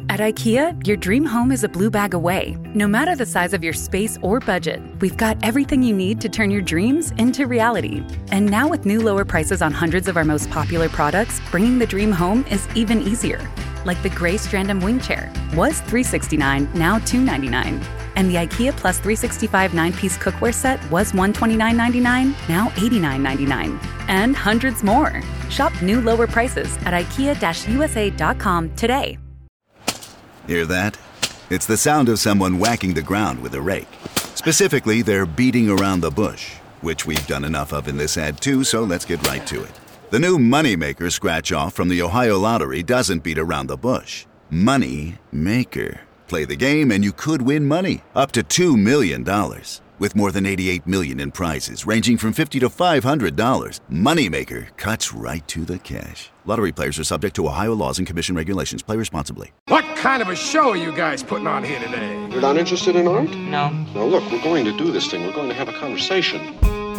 At IKEA, your dream home is a blue bag away. No matter the size of your space or budget, we've got everything you need to turn your dreams into reality. And now with new lower prices on hundreds of our most popular products, bringing the dream home is even easier. Like the gray Strandom wing chair was $369, now $299. And the IKEA Plus 365 9-piece cookware set was $129.99, now $89.99. And hundreds more. Shop new lower prices at IKEA-USA.com today. Hear that? It's the sound of someone whacking the ground with a rake. Specifically, they're beating around the bush, which we've done enough of in this ad too, so let's get right to it. The new Moneymaker scratch-off from the Ohio Lottery doesn't beat around the bush. Money Maker. Play the game and you could win money, up to $2 million. With more than $88 million in prizes, ranging from $50 to $500, Moneymaker cuts right to the cash. Lottery players are subject to Ohio laws and commission regulations. Play responsibly. What kind of a show are you guys putting on here today? You're not interested in art? No. Now look, we're going to do this thing. We're going to have a conversation.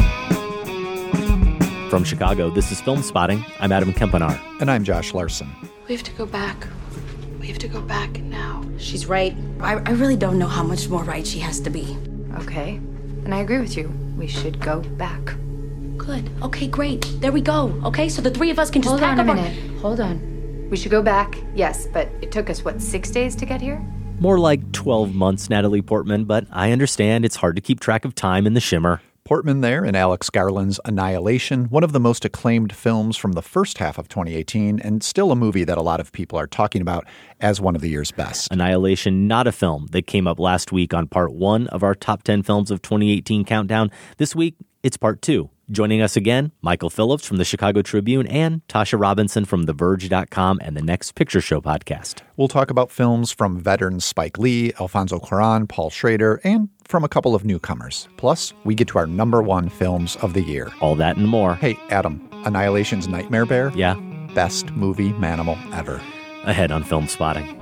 From Chicago, this is Film Spotting. I'm Adam Kempenaar. And I'm Josh Larson. We have to go back. We have to go back now. She's right. I really don't know how much more right she has to be. Okay. And I agree with you. We should go back. Good. Okay, great. There we go. Okay, so the three of us can just pack up Hold on a minute. Hold on. We should go back, yes, but it took us, 6 days to get here? More like 12 months, Natalie Portman, but I understand it's hard to keep track of time in the shimmer. Portman there in Alex Garland's Annihilation, one of the most acclaimed films from the first half of 2018, and still a movie that a lot of people are talking about as one of the year's best. Annihilation, not a film that came up last week on part 1 of our top 10 films of 2018 countdown. This week, it's part 2. Joining us again, Michael Phillips from the Chicago Tribune and Tasha Robinson from TheVerge.com and the Next Picture Show podcast. We'll talk about films from veteran Spike Lee, Alfonso Cuarón, Paul Schrader, and from a couple of newcomers. Plus, we get to our number 1 films of the year. All that and more. Hey, Adam, Annihilation's Nightmare Bear? Yeah. Best movie manimal ever. Ahead on Film Spotting.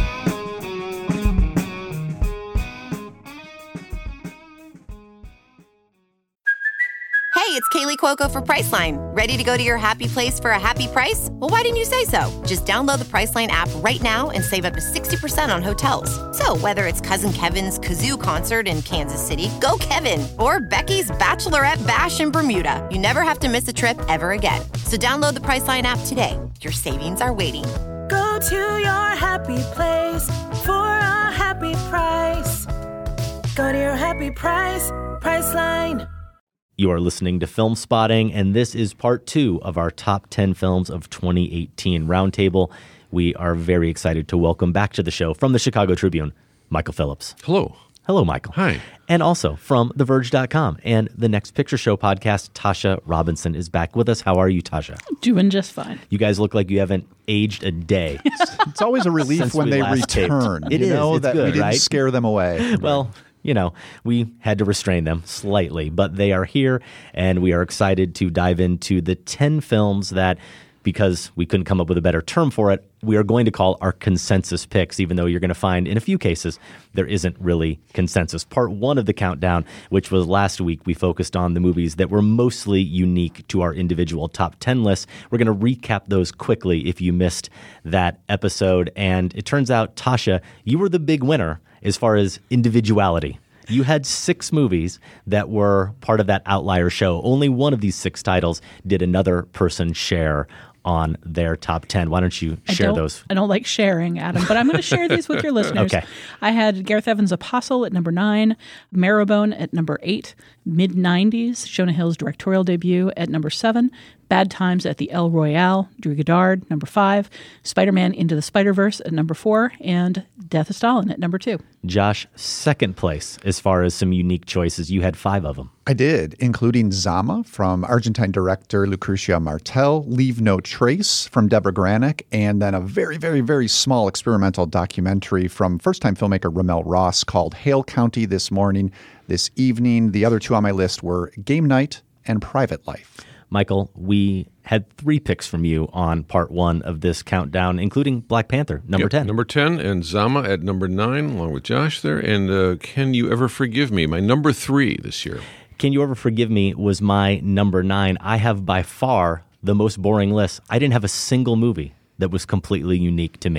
Hey, it's Kaylee Cuoco for Priceline. Ready to go to your happy place for a happy price? Well, why didn't you say so? Just download the Priceline app right now and save up to 60% on hotels. So whether it's Cousin Kevin's Kazoo Concert in Kansas City, go Kevin, or Becky's Bachelorette Bash in Bermuda, you never have to miss a trip ever again. So download the Priceline app today. Your savings are waiting. Go to your happy place for a happy price. Go to your happy price, Priceline. You are listening to Film Spotting, and this is part 2 of our top 10 films of 2018 roundtable. We are very excited to welcome back to the show from the Chicago Tribune, Michael Phillips. Hello. Hello, Michael. Hi. And also from TheVerge.com and the Next Picture Show podcast, Tasha Robinson is back with us. How are you, Tasha? Doing just fine. You guys look like you haven't aged a day. It's always a relief when they return. It is. It's that good, we didn't right? scare them away. Well, you know, we had to restrain them slightly, but they are here, and we are excited to dive into the 10 films that, because we couldn't come up with a better term for it, we are going to call our consensus picks, even though you're going to find in a few cases there isn't really consensus. Part 1 of the countdown, which was last week, we focused on the movies that were mostly unique to our individual top 10 lists. We're going to recap those quickly if you missed that episode. And it turns out, Tasha, you were the big winner as far as individuality. You had 6 movies that were part of that outlier show. Only one of these 6 titles did another person share on their top 10. Why don't you share those? I don't like sharing, Adam, but I'm going to share these with your listeners. Okay. I had Gareth Evans' Apostle at number 9, Marrowbone at number 8, Mid-90s, Shona Hill's directorial debut at number 7, Bad Times at the El Royale, Drew Goddard, number 5, Spider-Man Into the Spider-Verse at number 4, and Death of Stalin at number 2. Josh, second place as far as some unique choices. You had 5 of them. I did, including Zama from Argentine director Lucrecia Martel, Leave No Trace from Deborah Granick, and then a very, very, very small experimental documentary from first-time filmmaker Ramel Ross called Hale County This Morning, This Evening. The other 2 on my list were Game Night and Private Life. Michael, we had 3 picks from you on part 1 of this countdown, including Black Panther, number 10. Number 10, and Zama at number 9, along with Josh there. And Can You Ever Forgive Me, my number 3 this year. Can You Ever Forgive Me was my number 9. I have by far the most boring list. I didn't have a single movie that was completely unique to me.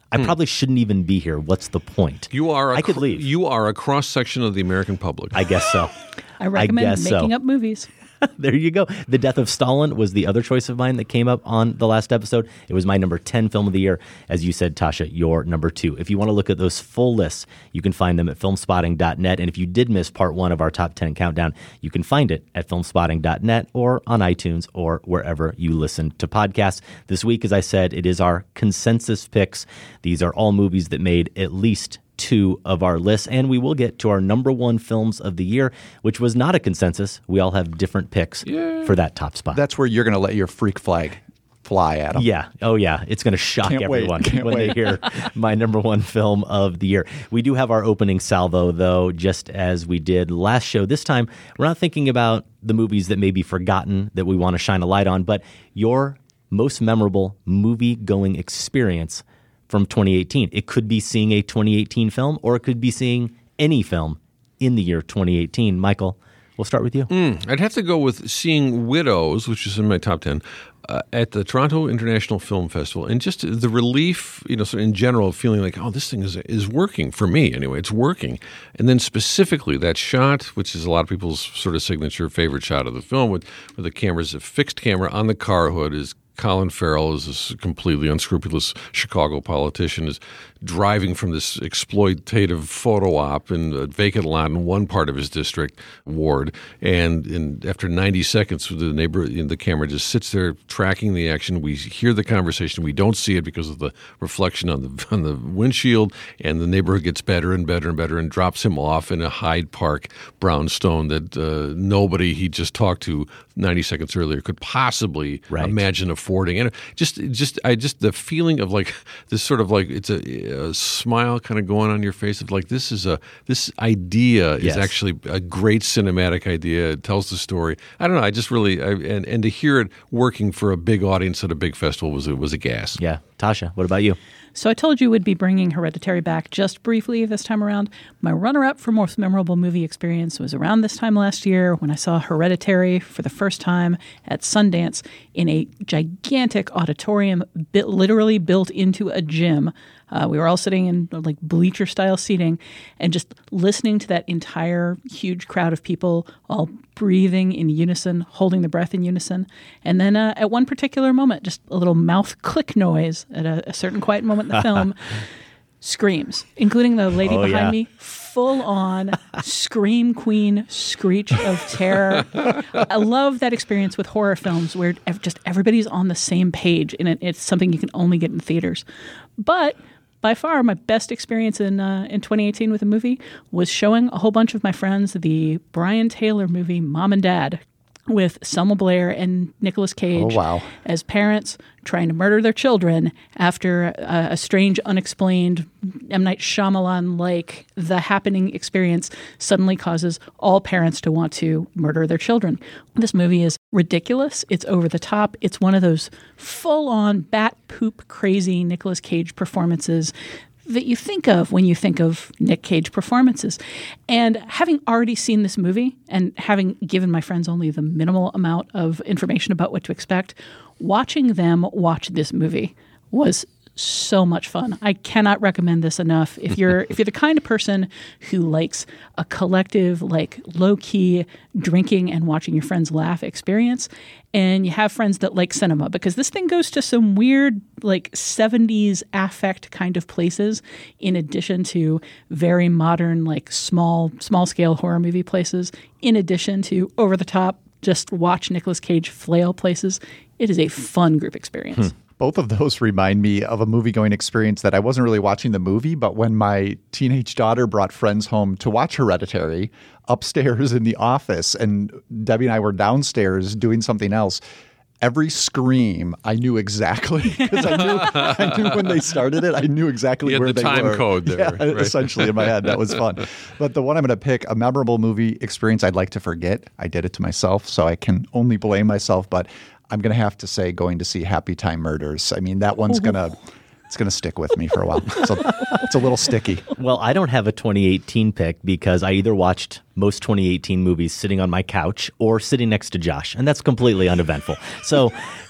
I probably shouldn't even be here. What's the point? I could leave. You are a cross-section of the American public. I guess so. I recommend making up movies. There you go. The Death of Stalin was the other choice of mine that came up on the last episode. It was my number 10 film of the year. As you said, Tasha, your number 2. If you want to look at those full lists, you can find them at filmspotting.net. And if you did miss part 1 of our top 10 countdown, you can find it at filmspotting.net or on iTunes or wherever you listen to podcasts. This week, as I said, it is our consensus picks. These are all movies that made at least 2 of our lists, and we will get to our number 1 films of the year, which was not a consensus. We all have different picks for that top spot. That's where you're going to let your freak flag fly, Adam. Yeah. Oh, yeah. It's going to shock everyone when they hear my number 1 film of the year. We do have our opening salvo, though, just as we did last show. This time, we're not thinking about the movies that may be forgotten that we want to shine a light on, but your most memorable movie-going experience from 2018. It could be seeing a 2018 film, or it could be seeing any film in the year 2018. Michael, we'll start with you. I'd have to go with seeing Widows, which is in my top 10, at the Toronto International Film Festival, and just the relief, sort of in general, feeling like, oh, this thing is working for me anyway. It's working, and then specifically that shot, which is a lot of people's sort of signature favorite shot of the film, with the camera's a fixed camera on the car hood, is Colin Farrell, is this completely unscrupulous Chicago politician, is driving from this exploitative photo op in a vacant lot in one part of his district ward, and after 90 seconds, the camera just sits there tracking the action. We hear the conversation. We don't see it because of the reflection on the windshield, and the neighborhood gets better and better and better and drops him off in a Hyde Park brownstone that nobody he just talked to 90 seconds earlier could possibly imagine affording. And just the feeling of like this sort of like it's a smile kind of going on your face of like this idea is actually a great cinematic idea. It tells the story. I don't know. I just really and to hear it working for a big audience at a big festival was a gas. Yeah, Tasha, what about you? So I told you we'd be bringing Hereditary back just briefly this time around. My runner-up for most memorable movie experience was around this time last year when I saw Hereditary for the first time at Sundance in a gigantic auditorium literally built into a gym. We were all sitting in like bleacher-style seating and just listening to that entire huge crowd of people all breathing in unison, holding the breath in unison. And then at one particular moment, just a little mouth click noise at a certain quiet moment in the film, screams, including the lady behind me, full-on scream queen screech of terror. I love that experience with horror films where just everybody's on the same page, and it's something you can only get in theaters. But by far, my best experience in 2018 with a movie was showing a whole bunch of my friends the Brian Taylor movie Mom and Dad with Selma Blair and Nicolas Cage as parents trying to murder their children after a strange, unexplained M. Night Shyamalan-like The Happening experience suddenly causes all parents to want to murder their children. This movie is ridiculous. It's over the top. It's one of those full-on bat poop crazy Nicolas Cage performances that you think of when you think of Nick Cage performances. And having already seen this movie and having given my friends only the minimal amount of information about what to expect, watching them watch this movie was so much fun. I cannot recommend this enough. If you're the kind of person who likes a collective, like low-key drinking and watching your friends laugh experience, and you have friends that like cinema, because this thing goes to some weird like 70s affect kind of places in addition to very modern like small scale horror movie places, in addition to over the top just watch Nicolas Cage flail places. It is a fun group experience. Both of those remind me of a movie-going experience that I wasn't really watching the movie, but when my teenage daughter brought friends home to watch Hereditary upstairs in the office, and Debbie and I were downstairs doing something else, every scream I knew exactly, because I knew when they started it. I knew exactly where they were. You had the time code there. Yeah, right. Essentially in my head. That was fun. But the one I'm going to pick, a memorable movie experience I'd like to forget. I did it to myself, so I can only blame myself, but I'm going to have to say going to see Happy Time Murders. I mean, that one's going to stick with me for a while. So it's a little sticky. Well, I don't have a 2018 pick because I either watched most 2018 movies sitting on my couch or sitting next to Josh, and that's completely uneventful. So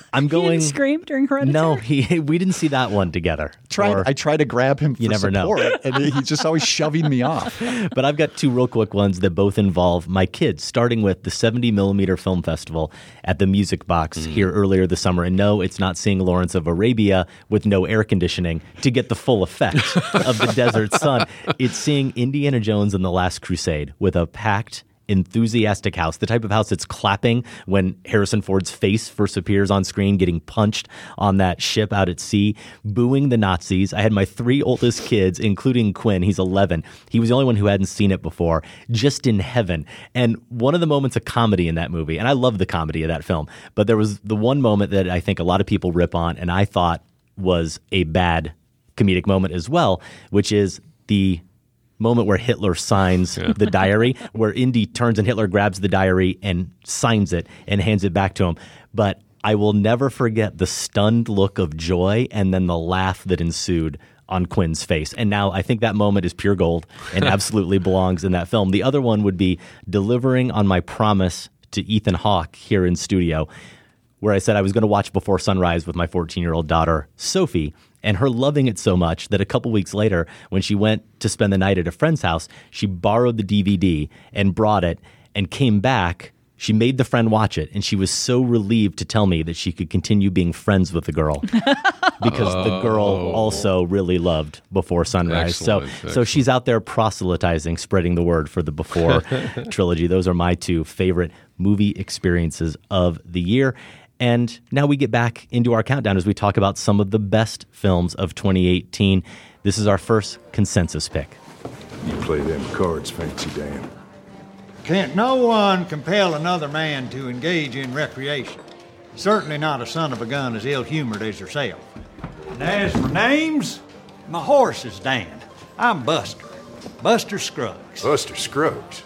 I'm He going. didn't scream during Hereditary? No, we didn't see that one together. I try to grab him for never know. support, and he's just always shoving me off. But I've got two real quick ones that both involve my kids, starting with the 70mm Film Festival at the Music Box here earlier this summer. And no, it's not seeing Lawrence of Arabia with no air conditioning to get the full effect of the desert sun. It's seeing Indiana Jones and the Last Crusade with a packed, enthusiastic house, the type of house that's clapping when Harrison Ford's face first appears on screen, getting punched on that ship out at sea, booing the Nazis. I had my three oldest kids, including Quinn, he's 11. He was the only one who hadn't seen it before, just in heaven. And one of the moments of comedy in that movie, and I love the comedy of that film, but there was the one moment that I think a lot of people rip on, and I thought was a bad comedic moment as well, which is the moment where Hitler signs the diary, where Indy turns and Hitler grabs the diary and signs it and hands it back to him. But I will never forget the stunned look of joy and then the laugh that ensued on Quinn's face. And now I think that moment is pure gold and absolutely belongs in that film. The other one would be delivering on my promise to Ethan Hawke here in studio, where I said I was going to watch Before Sunrise with my 14-year-old daughter, Sophie, and her loving it so much that a couple weeks later, when she went to spend the night at a friend's house, she borrowed the DVD and brought it and came back. She made the friend watch it, and she was so relieved to tell me that she could continue being friends with the girl because the girl also really loved Before Sunrise. Excellent. So she's out there proselytizing, spreading the word for the Before trilogy. Those are my two favorite movie experiences of the year. And now we get back into our countdown as we talk about some of the best films of 2018. This is our first consensus pick. You play them cards, Fancy Dan. Can't no one compel another man to engage in recreation. Certainly not a son of a gun as ill-humored as yourself. And as for names, my horse is Dan. I'm Buster. Buster Scruggs. Buster Scruggs?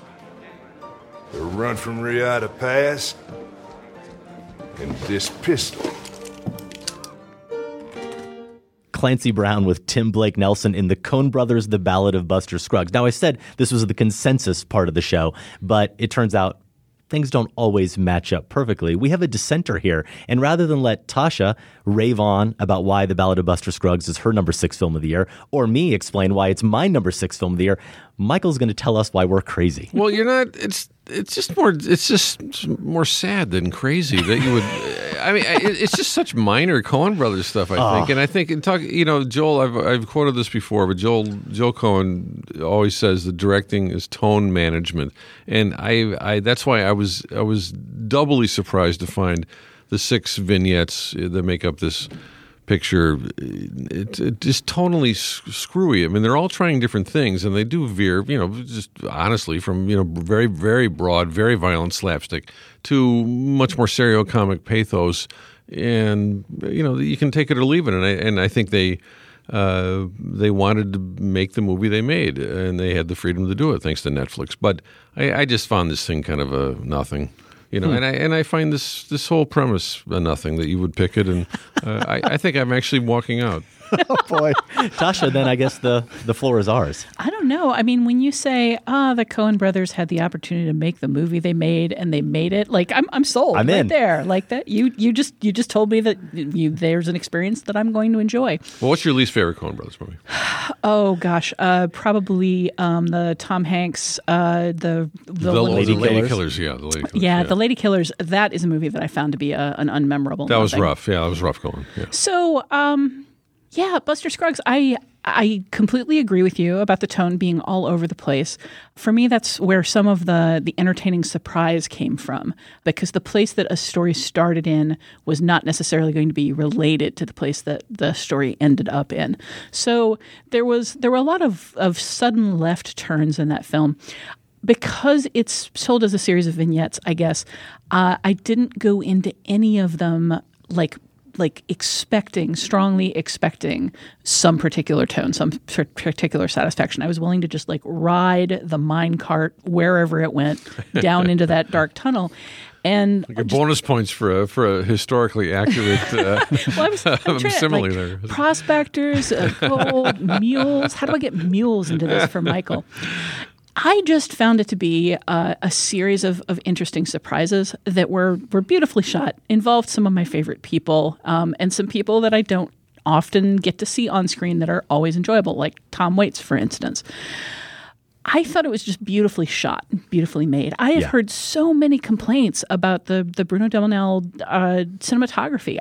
The run from Riata Pass? And this pistol. Clancy Brown with Tim Blake Nelson in the Coen Brothers, The Ballad of Buster Scruggs. Now, I said this was the consensus part of the show, but it turns out things don't always match up perfectly. We have a dissenter here, and rather than let Tasha rave on about why The Ballad of Buster Scruggs is her number 6 film of the year, or me explain why it's my number 6 film of the year, Michael's going to tell us why we're crazy. Well, you're not. It's just more sad than crazy that you would. I mean, it's just such minor Coen Brothers stuff. I think, and I think Joel. I've quoted this before, but Joel Coen always says the directing is tone management, and I that's why I was doubly surprised to find the 6 vignettes that make up this picture. It just tonally screwy. I mean, they're all trying different things, and they do veer, just honestly from, very, very broad, very violent slapstick to much more serio-comic pathos. And, you can take it or leave it. And I think they wanted to make the movie they made, and they had the freedom to do it thanks to Netflix. But I just found this thing kind of a nothing. And I find this whole premise a nothing, that you would pick it, and I think I'm actually walking out. Oh, boy. Tasha, then I guess the floor is ours. I don't know. I mean, when you say, the Coen brothers had the opportunity to make the movie they made and they made it, like I'm sold. I'm right in. There. Like that. You just told me that there's an experience that I'm going to enjoy. Well, what's your least favorite Coen Brothers movie? Oh gosh, probably the Tom Hanks, the Lady Killers. Yeah, the Lady Killers. Yeah, the Lady Killers. That is a movie that I found to be an unmemorable. That was rough. Yeah, that was rough going. Yeah. So, yeah, Buster Scruggs, I completely agree with you about the tone being all over the place. For me, that's where some of the entertaining surprise came from, because the place that a story started in was not necessarily going to be related to the place that the story ended up in. So there were a lot of sudden left turns in that film. Because it's sold as a series of vignettes, I guess, I didn't go into any of them like strongly expecting some particular tone, some particular satisfaction. I was willing to just ride the minecart wherever it went down into that dark tunnel. And bonus points for a historically accurate simile there. Prospectors, gold, mules. How do I get mules into this for Michael? I just found it to be a series of interesting surprises that were beautifully shot, involved some of my favorite people, and some people that I don't often get to see on screen that are always enjoyable, like Tom Waits, for instance. I thought it was just beautifully shot, beautifully made. I have heard so many complaints about the Bruno Dumont cinematography.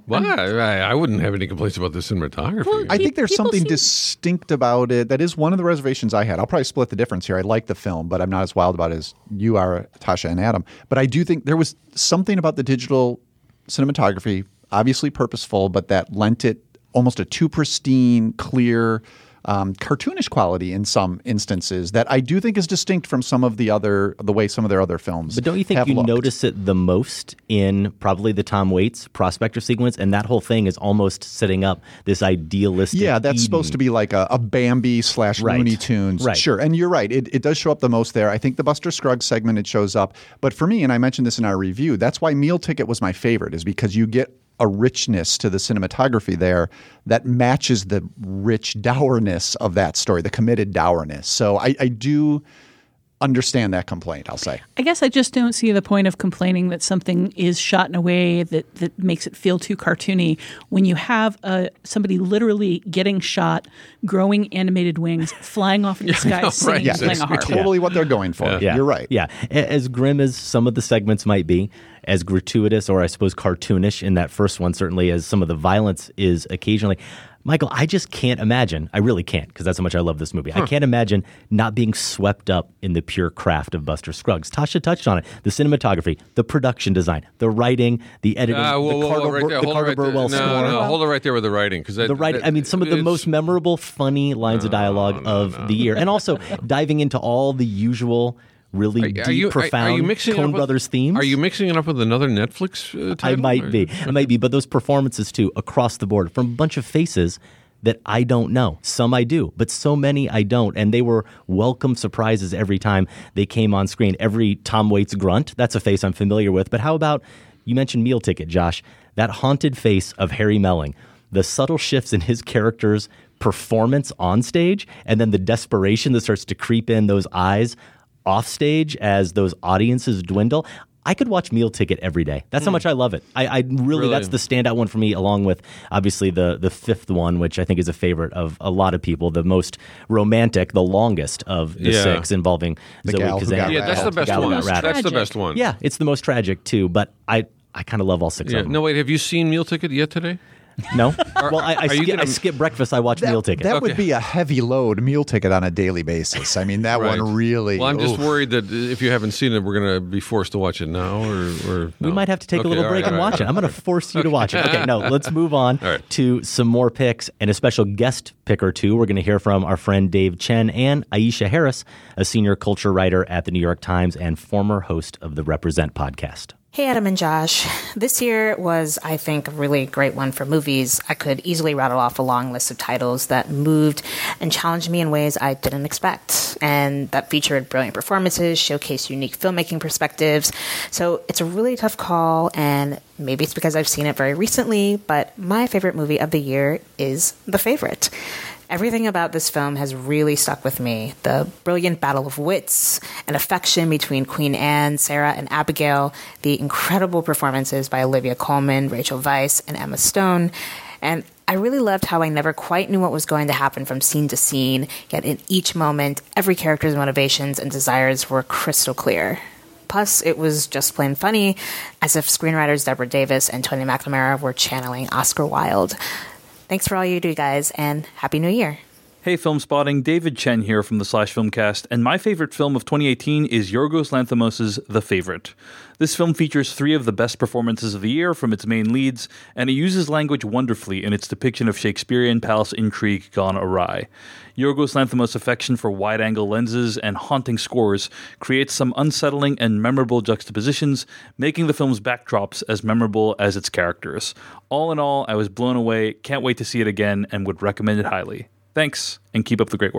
I wouldn't have any complaints about the cinematography. Well, I think there's something distinct about it. That is one of the reservations I had. I'll probably split the difference here. I like the film, but I'm not as wild about it as you are, Tasha and Adam. But I do think there was something about the digital cinematography, obviously purposeful, but that lent it almost a too pristine, clear, cartoonish quality in some instances that I do think is distinct from the way some of their other films. But don't you think you notice it the most in probably the Tom Waits Prospector sequence? And that whole thing is almost setting up this idealistic Yeah, that's Eden. supposed to be like a Bambi / Looney Tunes. Right. Sure. And you're right. It does show up the most there. I think the Buster Scruggs segment, it shows up. But for me, and I mentioned this in our review, that's why Meal Ticket was my favorite, is because you get a richness to the cinematography there that matches the rich dourness of that story, the committed dourness. So I do understand that complaint, I'll say. I guess I just don't see the point of complaining that something is shot in a way that makes it feel too cartoony when you have somebody literally getting shot, growing animated wings, flying off in the sky, singing, and playing a harp. Totally what they're going for. Yeah. You're right. Yeah. As grim as some of the segments might be, as gratuitous or I suppose cartoonish in that first one, certainly as some of the violence is occasionally, Michael, I just can't imagine. I really can't, because that's how much I love this movie. I can't imagine not being swept up in the pure craft of Buster Scruggs. Tasha touched on it. The cinematography, the production design, the writing, the editing, the Carter Burwell score. No, hold it right there with the writing. The writing, I mean, some of the most memorable, funny lines of dialogue of the year. And also diving into all the usual really deep, profound Coen Brothers themes. Are you mixing it up with another Netflix title? I might be. But those performances, too, across the board, from a bunch of faces that I don't know. Some I do, but so many I don't. And they were welcome surprises every time they came on screen. Every Tom Waits grunt, that's a face I'm familiar with. But how about, you mentioned Meal Ticket, Josh, that haunted face of Harry Melling, the subtle shifts in his character's performance on stage, and then the desperation that starts to creep in those eyes off stage as those audiences dwindle. I could watch Meal Ticket every day. That's how much I love it. I really, that's the standout one for me, along with obviously the fifth one, which I think is a favorite of a lot of people, the most romantic, the longest of the six, involving Zoe Kazan. Yeah, that's the best one. That's the best one. Yeah, it's the most tragic too, but I kind of love all six of them. No, wait, have you seen Meal Ticket yet today? No. Well, I skip breakfast. I watch Meal Ticket. That would be a heavy load, Meal Ticket, on a daily basis. I mean, that one really... Well, I'm just worried that if you haven't seen it, we're going to be forced to watch it now, or no? We might have to take a little break and watch it. I'm going to force you to watch it. Okay, no, let's move on to some more picks and a special guest pick or two. We're going to hear from our friend Dave Chen and Aisha Harris, a senior culture writer at the New York Times and former host of the Represent podcast. Hey, Adam and Josh. This year was, I think, a really great one for movies. I could easily rattle off a long list of titles that moved and challenged me in ways I didn't expect, and that featured brilliant performances, showcased unique filmmaking perspectives. So it's a really tough call, and maybe it's because I've seen it very recently, but my favorite movie of the year is The Favorite. Everything about this film has really stuck with me. The brilliant battle of wits and affection between Queen Anne, Sarah, and Abigail, the incredible performances by Olivia Colman, Rachel Weisz, and Emma Stone. And I really loved how I never quite knew what was going to happen from scene to scene, yet in each moment, every character's motivations and desires were crystal clear. Plus, it was just plain funny, as if screenwriters Deborah Davis and Tony McNamara were channeling Oscar Wilde. Thanks for all you do, guys, and Happy New Year. Hey, Film Spotting, David Chen here from the Slash Filmcast, and my favorite film of 2018 is Yorgos Lanthimos' The Favorite. This film features 3 of the best performances of the year from its main leads, and it uses language wonderfully in its depiction of Shakespearean palace intrigue gone awry. Yorgos Lanthimos' affection for wide-angle lenses and haunting scores creates some unsettling and memorable juxtapositions, making the film's backdrops as memorable as its characters. All in all, I was blown away, can't wait to see it again, and would recommend it highly. Thanks, and keep up the great work.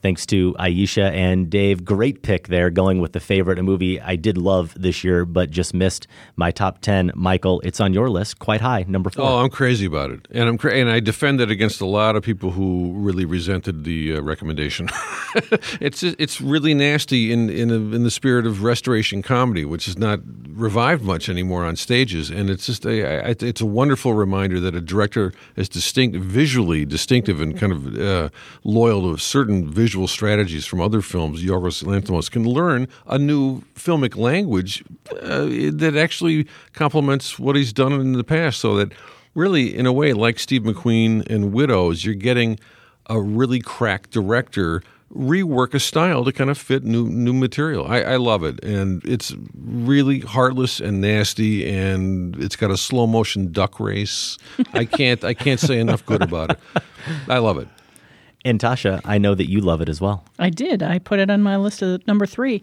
Thanks to Aisha and Dave. Great pick there, going with The Favorite, a movie I did love this year, but just missed my top 10. Michael, it's on your list, quite high, number 4. Oh, I'm crazy about it. And and I defend it against a lot of people who really resented the recommendation. It's really nasty in the spirit of restoration comedy, which is not revived much anymore on stages. And it's just it's a wonderful reminder that a director is visually distinctive and kind of loyal to certain visual strategies from other films, Yorgos Lanthimos, can learn a new filmic language that actually complements what he's done in the past. So that really, in a way, like Steve McQueen and Widows, you're getting a really cracked director rework a style to kind of fit new material. I love it, and it's really heartless and nasty, and it's got a slow motion duck race. I can't say enough good about it. I love it. And Tasha, I know that you love it as well. I did. I put it on my list of number 3.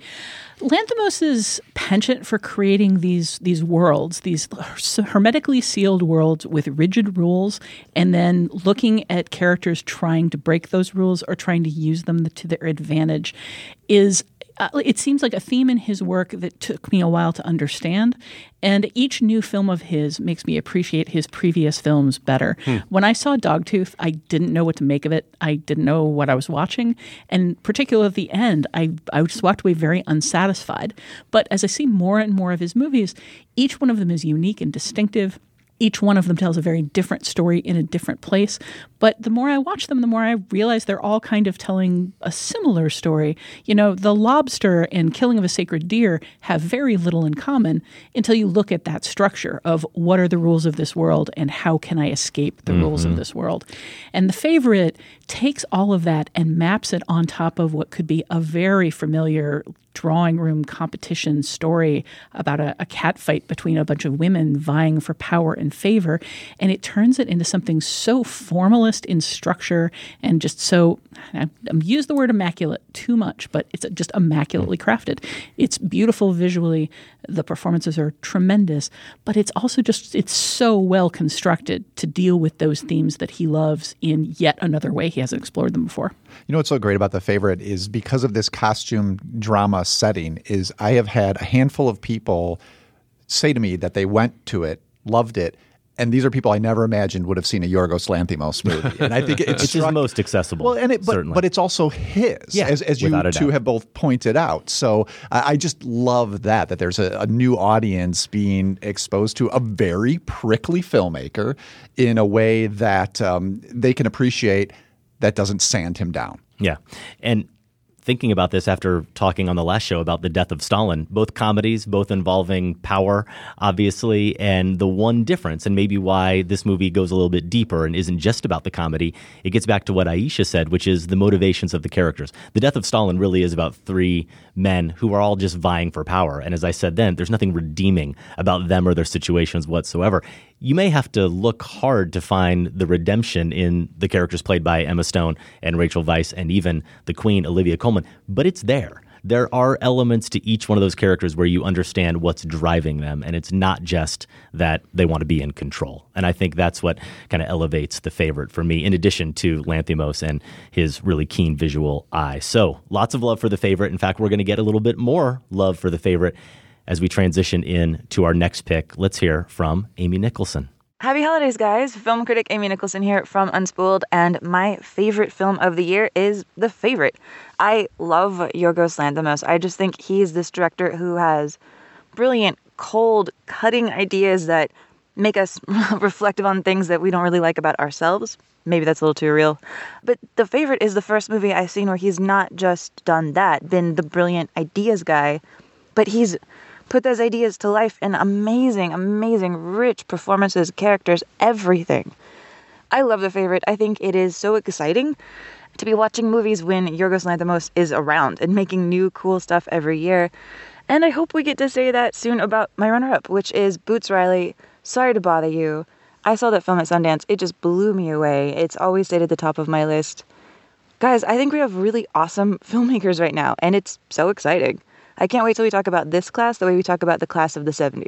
Lanthimos' penchant for creating these worlds, these hermetically sealed worlds with rigid rules, and then looking at characters trying to break those rules or trying to use them to their advantage, is it seems like a theme in his work that took me a while to understand. And each new film of his makes me appreciate his previous films better. When I saw Dogtooth, I didn't know what to make of it. I didn't know what I was watching. And particularly at the end, I just walked away very unsatisfied. But as I see more and more of his movies, each one of them is unique and distinctive. Each one of them tells a very different story in a different place. But the more I watch them, the more I realize they're all kind of telling a similar story. You know, The Lobster and Killing of a Sacred Deer have very little in common until you look at that structure of what are the rules of this world and how can I escape the rules of this world. And The Favorite takes all of that and maps it on top of what could be a very familiar drawing room competition story about a cat fight between a bunch of women vying for power and favor. And it turns it into something so formalist in structure and just so, I use the word immaculate too much, but it's just immaculately crafted. It's beautiful visually. The performances are tremendous, but it's also it's so well constructed to deal with those themes that he loves in yet another way. He hasn't explored them before. You know what's so great about The Favorite is because of this costume drama setting is I have had a handful of people say to me that they went to it, loved it, and these are people I never imagined would have seen a Yorgos Lanthimos movie. And I think it's his most accessible. Well, certainly. But it's also his, as you two have both pointed out. So I just love that there's a new audience being exposed to a very prickly filmmaker in a way that they can appreciate that doesn't sand him down. Yeah. And thinking about this after talking on the last show about the death of Stalin, both comedies, both involving power, obviously, and the one difference, and maybe why this movie goes a little bit deeper and isn't just about the comedy, it gets back to what Aisha said, which is the motivations of the characters. The death of Stalin really is about 3 men who are all just vying for power. And as I said then, there's nothing redeeming about them or their situations whatsoever. You may have to look hard to find the redemption in the characters played by Emma Stone and Rachel Weisz and even the Queen, Olivia Colman, but it's there. There are elements to each one of those characters where you understand what's driving them, and it's not just that they want to be in control. And I think that's what kind of elevates The Favorite for me, in addition to Lanthimos and his really keen visual eye. So lots of love for The Favorite. In fact, we're going to get a little bit more love for The Favorite as we transition in to our next pick. Let's hear from Amy Nicholson. Happy holidays, guys. Film critic Amy Nicholson here from Unspooled, and my favorite film of the year is The Favorite. I love Yorgos Lanthimos. I just think he's this director who has brilliant, cold, cutting ideas that make us reflective on things that we don't really like about ourselves. Maybe that's a little too real. But The Favorite is the first movie I've seen where he's not just done that, been the brilliant ideas guy, but he's put those ideas to life in amazing, amazing, rich performances, characters, everything. I love The Favorite. I think it is so exciting to be watching movies when Yorgos Lanthimos is around and making new cool stuff every year. And I hope we get to say that soon about my runner-up, which is Boots Riley, Sorry to Bother You. I saw that film at Sundance. It just blew me away. It's always stayed at the top of my list. Guys, I think we have really awesome filmmakers right now, and it's so exciting. I can't wait till we talk about this class the way we talk about the class of the 70s.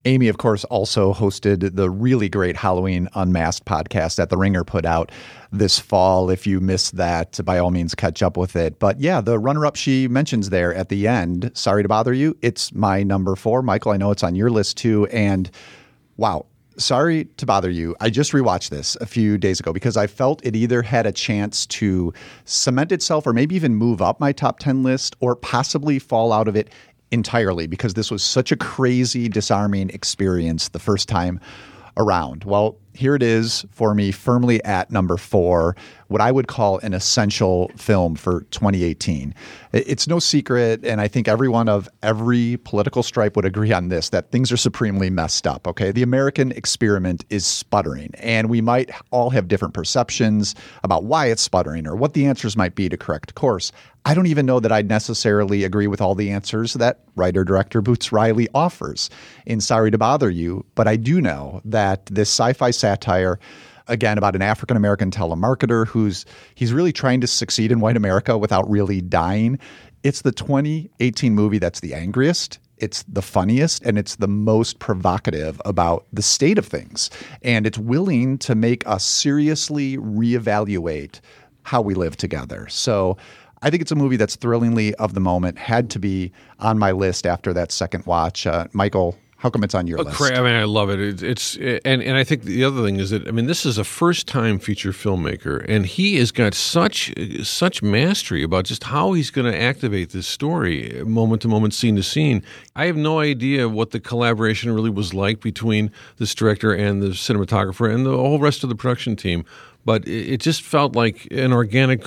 Amy, of course, also hosted the really great Halloween Unmasked podcast that The Ringer put out this fall. If you missed that, by all means, catch up with it. But yeah, the runner-up she mentions there at the end, Sorry to Bother You, it's my number 4. Michael, I know it's on your list too. And wow, Sorry to Bother You. I just rewatched this a few days ago because I felt it either had a chance to cement itself or maybe even move up my top 10 list or possibly fall out of it entirely because this was such a crazy, disarming experience the first time around. Well, here it is for me, firmly at number 4, what I would call an essential film for 2018. It's no secret, and I think everyone of every political stripe would agree on this, that things are supremely messed up, okay? The American experiment is sputtering, and we might all have different perceptions about why it's sputtering or what the answers might be to correct course. I don't even know that I'd necessarily agree with all the answers that writer-director Boots Riley offers in Sorry to Bother You, but I do know that this sci-fi satire, again, about an African-American telemarketer he's really trying to succeed in white America without really dying. It's the 2018 movie that's the angriest, it's the funniest, and it's the most provocative about the state of things. And it's willing to make us seriously reevaluate how we live together. So I think it's a movie that's thrillingly of the moment, had to be on my list after that second watch. Michael, how come it's on your list? I mean, I love it. And I think the other thing is that, I mean, this is a first-time feature filmmaker, and he has got such mastery about just how he's going to activate this story, moment to moment, scene to scene. I have no idea what the collaboration really was like between this director and the cinematographer and the whole rest of the production team, but it just felt like an organic,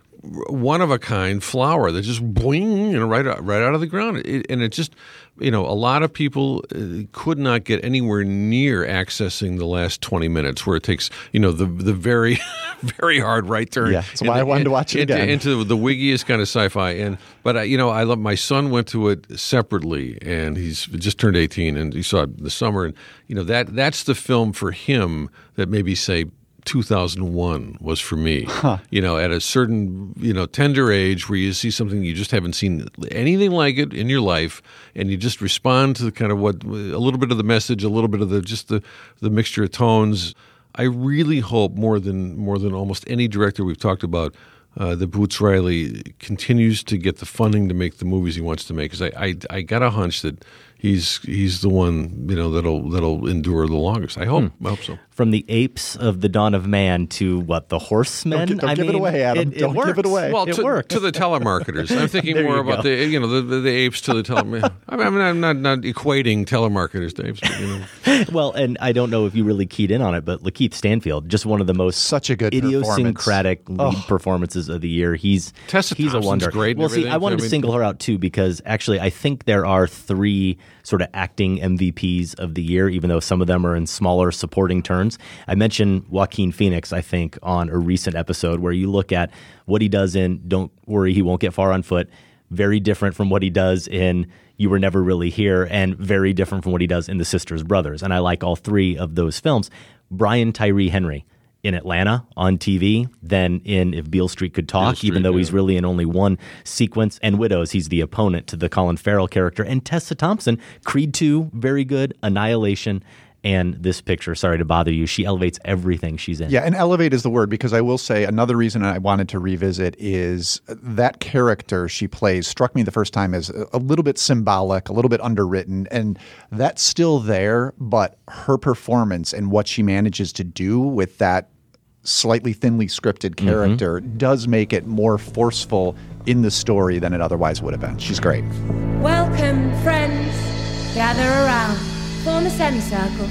one-of-a-kind flower that just boing, right out of the ground. And it just, a lot of people could not get anywhere near accessing the last 20 minutes where it takes, the very, very hard right turn. Yeah, that's why I wanted to watch it again. Into the wiggiest kind of sci-fi. But I love, my son went to it separately, and he's just turned 18, and he saw it this summer. And, that's the film for him that maybe, say, 2001 was for me, at a certain, tender age where you see something you just haven't seen anything like it in your life, and you just respond to the kind of a little bit of the message, a little bit of the mixture of tones. I really hope more than almost any director we've talked about, that Boots Riley continues to get the funding to make the movies he wants to make. Because I got a hunch that he's the one that'll endure the longest. I hope so. From the apes of the dawn of man to the horsemen. Don't give it away, Adam. Don't give it away. Well, to the telemarketers. I'm thinking more about the apes to the telemarketers. I'm not equating telemarketers to apes. But, Well, and I don't know if you really keyed in on it, but Lakeith Stanfield, just one of the most such a good idiosyncratic lead performances of the year. He's a wonder. Great. Well, see, I wanted to single her out too because actually I think there are 3 sort of acting MVPs of the year, even though some of them are in smaller supporting turns. I mentioned Joaquin Phoenix, I think, on a recent episode where you look at what he does in Don't Worry, He Won't Get Far on Foot, very different from what he does in You Were Never Really Here, and very different from what he does in The Sisters Brothers. And I like all 3 of those films. Brian Tyree Henry in Atlanta on TV, then in If Beale Street Could Talk, even though he's really in only one sequence. And Widows, he's the opponent to the Colin Farrell character. And Tessa Thompson, Creed 2, very good, Annihilation, and this picture, Sorry to Bother You. She elevates everything she's in. Yeah, and elevate is the word, because I will say another reason I wanted to revisit is that character she plays struck me the first time as a little bit symbolic, a little bit underwritten, and that's still there, but her performance and what she manages to do with that slightly thinly scripted character does make it more forceful in the story than it otherwise would have been. She's great. Welcome, friends. Gather around. Form a semicircle.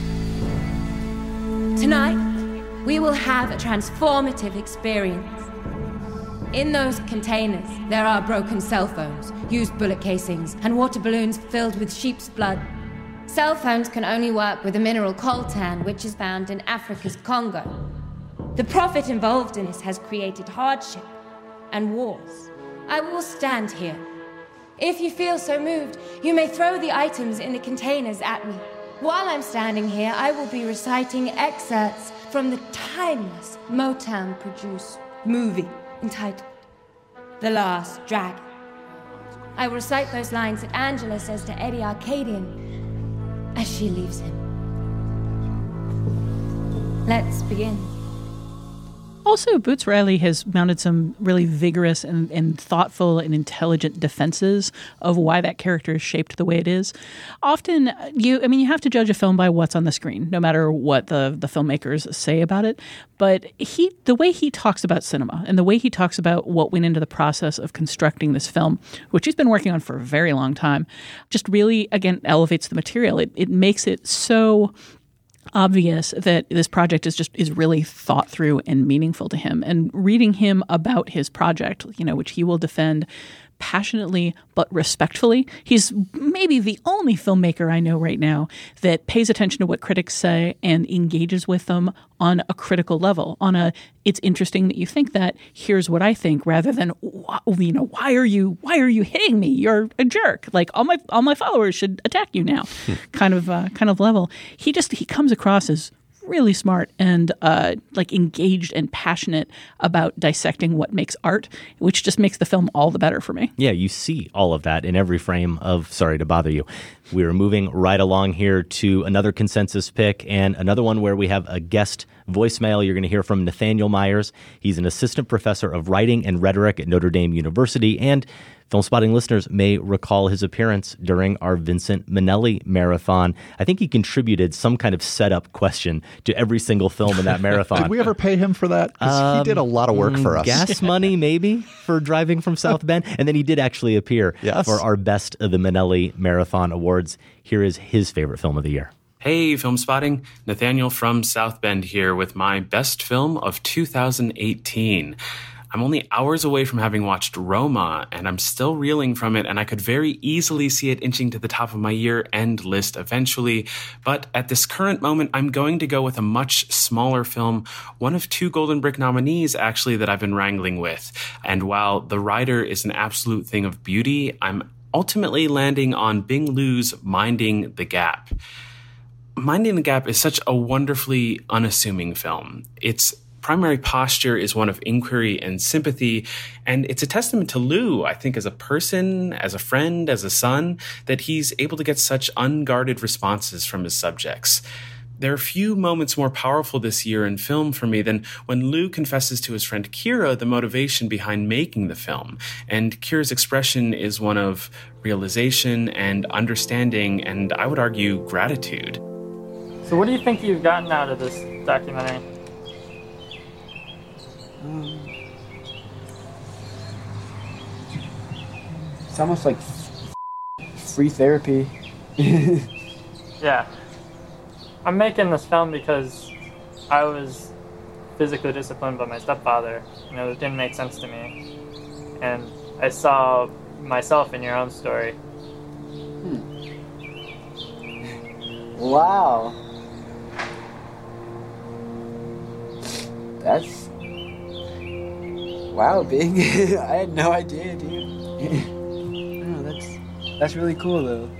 Tonight, we will have a transformative experience. In those containers, there are broken cell phones, used bullet casings, and water balloons filled with sheep's blood. Cell phones can only work with the mineral coltan, which is found in Africa's Congo. The profit involved in this has created hardship and wars. I will stand here. If you feel so moved, you may throw the items in the containers at me. While I'm standing here, I will be reciting excerpts from the timeless Motown-produced movie entitled The Last Dragon. I will recite those lines that Angela says to Eddie Arcadian. as she leaves him. Let's begin. Also, Boots Riley has mounted some really vigorous and thoughtful and intelligent defenses of why that character is shaped the way it is. Often, you have to judge a film by what's on the screen, no matter what the filmmakers say about it. But the way he talks about cinema and the way he talks about what went into the process of constructing this film, which he's been working on for a very long time, just really, again, elevates the material. It makes it so obvious that this project is really thought through and meaningful to him. And reading him about his project, which he will defend passionately but respectfully. He's maybe the only filmmaker I know right now that pays attention to what critics say and engages with them on a critical level, it's interesting that you think that, here's what I think, rather than, why are you hitting me? You're a jerk. Like all my followers should attack you now kind of level. He comes across as really smart and engaged and passionate about dissecting what makes art, which just makes the film all the better for me. Yeah, you see all of that in every frame of Sorry to Bother You. We're moving right along here to another consensus pick and another one where we have a guest voicemail. You're going to hear from Nathaniel Myers. He's an assistant professor of writing and rhetoric at Notre Dame University, and Film Spotting listeners may recall his appearance during our Vincent Minnelli marathon. I think he contributed some kind of setup question to every single film in that marathon. Did we ever pay him for that? Because he did a lot of work for us. Gas money, maybe, for driving from South Bend. And then he did actually appear for our Best of the Minnelli Marathon Awards. Here is his favorite film of the year. Hey, Film Spotting. Nathaniel from South Bend here with my best film of 2018. I'm only hours away from having watched Roma, and I'm still reeling from it, and I could very easily see it inching to the top of my year-end list eventually. But at this current moment, I'm going to go with a much smaller film, one of 2 Golden Brick nominees, actually, that I've been wrangling with. And while The Rider is an absolute thing of beauty, I'm ultimately landing on Bing Liu's Minding the Gap. Minding the Gap is such a wonderfully unassuming film. Its primary posture is one of inquiry and sympathy, and it's a testament to Liu, I think, as a person, as a friend, as a son, that he's able to get such unguarded responses from his subjects. There are few moments more powerful this year in film for me than when Liu confesses to his friend Kira the motivation behind making the film. And Kira's expression is one of realization and understanding, and I would argue gratitude. So what do you think you've gotten out of this documentary? It's almost like free therapy. Yeah. I'm making this film because I was physically disciplined by my stepfather. It didn't make sense to me. And I saw myself in your own story. Wow. Wow, Bing. I had no idea, dude. That's really cool, though.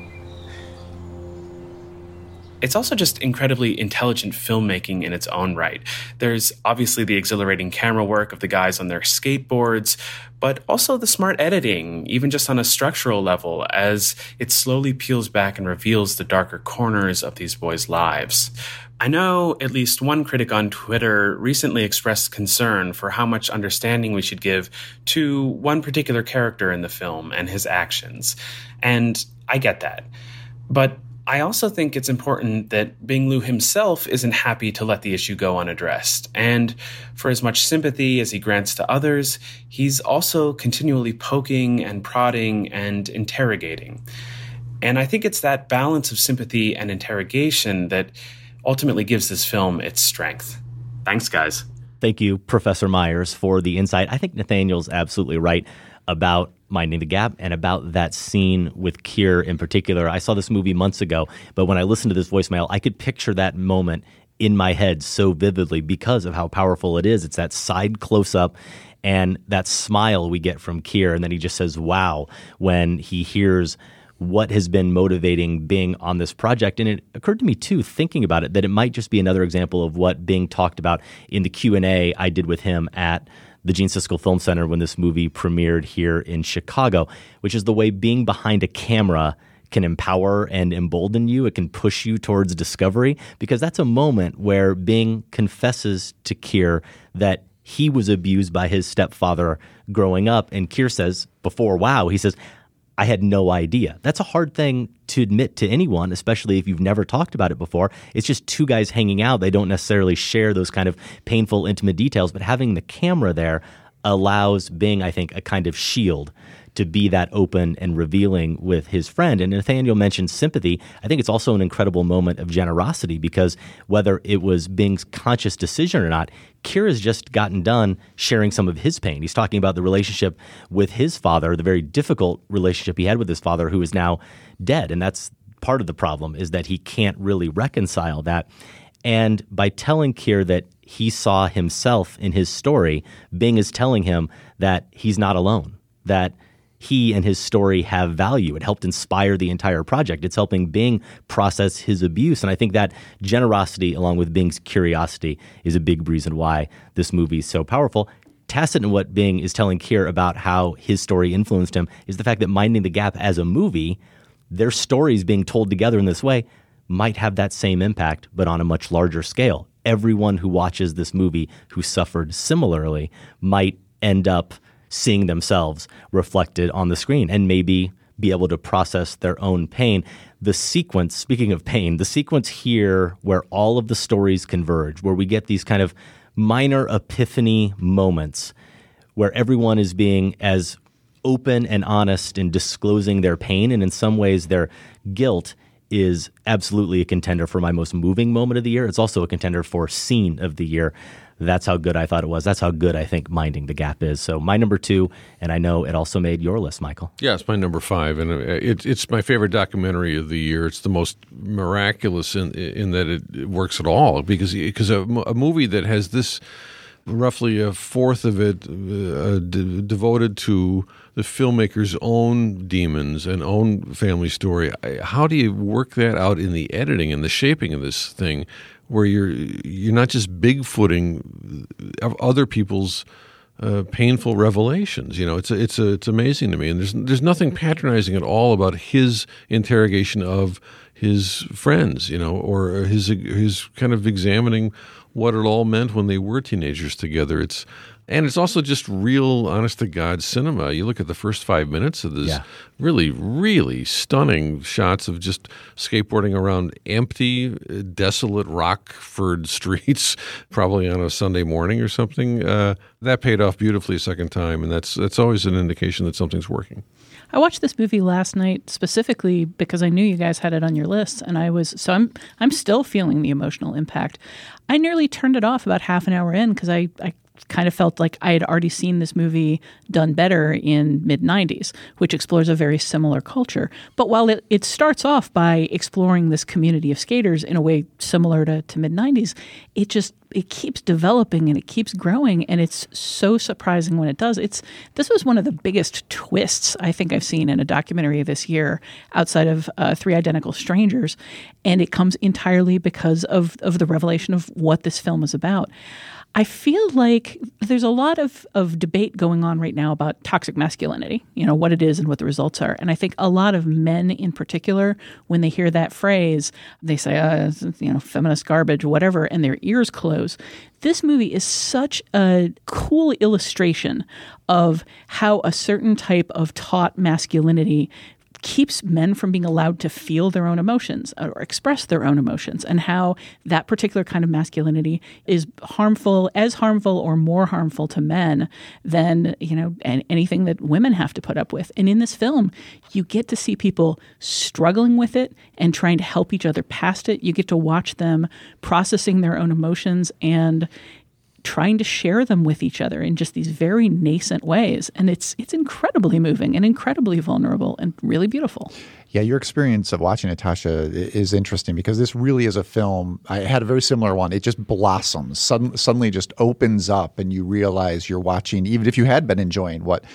It's also just incredibly intelligent filmmaking in its own right. There's obviously the exhilarating camera work of the guys on their skateboards, but also the smart editing, even just on a structural level, as it slowly peels back and reveals the darker corners of these boys' lives. I know at least one critic on Twitter recently expressed concern for how much understanding we should give to one particular character in the film and his actions. And I get that. But I also think it's important that Bing Liu himself isn't happy to let the issue go unaddressed. And for as much sympathy as he grants to others, he's also continually poking and prodding and interrogating. And I think it's that balance of sympathy and interrogation that ultimately gives this film its strength. Thanks, guys. Thank you, Professor Myers, for the insight. I think Nathaniel's absolutely right about Minding the Gap and about that scene with Keir in particular. I saw this movie months ago, but when I listened to this voicemail, I could picture that moment in my head so vividly because of how powerful it is. It's that side close-up and that smile we get from Keir, and then he just says, wow, when he hears what has been motivating Bing on this project. And it occurred to me, too, thinking about it, that it might just be another example of what Bing talked about in the Q&A I did with him at the Gene Siskel Film Center when this movie premiered here in Chicago, which is the way being behind a camera can empower and embolden you. It can push you towards discovery, because that's a moment where Bing confesses to Keir that he was abused by his stepfather growing up. And Keir says before, wow, he says, I had no idea. That's a hard thing to admit to anyone, especially if you've never talked about it before. It's just two guys hanging out. They don't necessarily share those kind of painful, intimate details, but having the camera there allows Bing, I think, a kind of shield to be that open and revealing with his friend. And Nathaniel mentioned sympathy. I think it's also an incredible moment of generosity, because whether it was Bing's conscious decision or not, Keir has just gotten done sharing some of his pain. He's talking about the relationship with his father, the very difficult relationship he had with his father, who is now dead. And that's part of the problem, is that he can't really reconcile that. And by telling Keir that he saw himself in his story, Bing is telling him that he's not alone, that he and his story have value. It helped inspire the entire project. It's helping Bing process his abuse. And I think that generosity, along with Bing's curiosity, is a big reason why this movie is so powerful. Tacit in what Bing is telling Keir about how his story influenced him is the fact that Minding the Gap as a movie, their stories being told together in this way, might have that same impact, but on a much larger scale. Everyone who watches this movie who suffered similarly might end up seeing themselves reflected on the screen and maybe be able to process their own pain. The sequence, speaking of pain, the sequence here where all of the stories converge, where we get these kind of minor epiphany moments where everyone is being as open and honest in disclosing their pain, and in some ways their guilt, is absolutely a contender for my most moving moment of the year. It's also a contender for scene of the year. That's how good I thought it was. That's how good I think Minding the Gap is. So my number 2, and I know it also made your list, Michael. Yeah, it's my number 5, and it's my favorite documentary of the year. It's the most miraculous in that it works at all, because a movie that has this, roughly a fourth of it devoted to the filmmaker's own demons and own family story. How do you work that out in the editing and the shaping of this thing, where you're not just bigfooting other people's painful revelations? You know, it's amazing to me, and there's nothing patronizing at all about his interrogation of his friends, you know, or his kind of examining what it all meant when they were teenagers together. And it's also just real, honest-to-God cinema. You look at the first 5 minutes of this really, really stunning shots of just skateboarding around empty, desolate Rockford streets, probably on a Sunday morning or something. That paid off beautifully a second time, and that's always an indication that something's working. I watched this movie last night specifically because I knew you guys had it on your list, and I'm still feeling the emotional impact. I nearly turned it off about half an hour in because I kind of felt like I had already seen this movie done better in mid-90s, which explores a very similar culture. But while it starts off by exploring this community of skaters in a way similar to mid-90s, it keeps developing and it keeps growing, and it's so surprising when it does. This was one of the biggest twists I think I've seen in a documentary this year outside of Three Identical Strangers, and it comes entirely because of the revelation of what this film is about. I feel like there's a lot of debate going on right now about toxic masculinity, you know, what it is and what the results are. And I think a lot of men in particular, when they hear that phrase, they say, feminist garbage, whatever, and their ears close. This movie is such a cool illustration of how a certain type of taught masculinity keeps men from being allowed to feel their own emotions or express their own emotions, and how that particular kind of masculinity is as harmful or more harmful to men than, anything that women have to put up with. And in this film, you get to see people struggling with it and trying to help each other past it. You get to watch them processing their own emotions and trying to share them with each other in just these very nascent ways. And it's incredibly moving and incredibly vulnerable and really beautiful. Yeah, your experience of watching Natasha is interesting, because this really is a film. I had a very similar one. It just blossoms, suddenly just opens up, and you realize you're watching, even if you had been enjoying what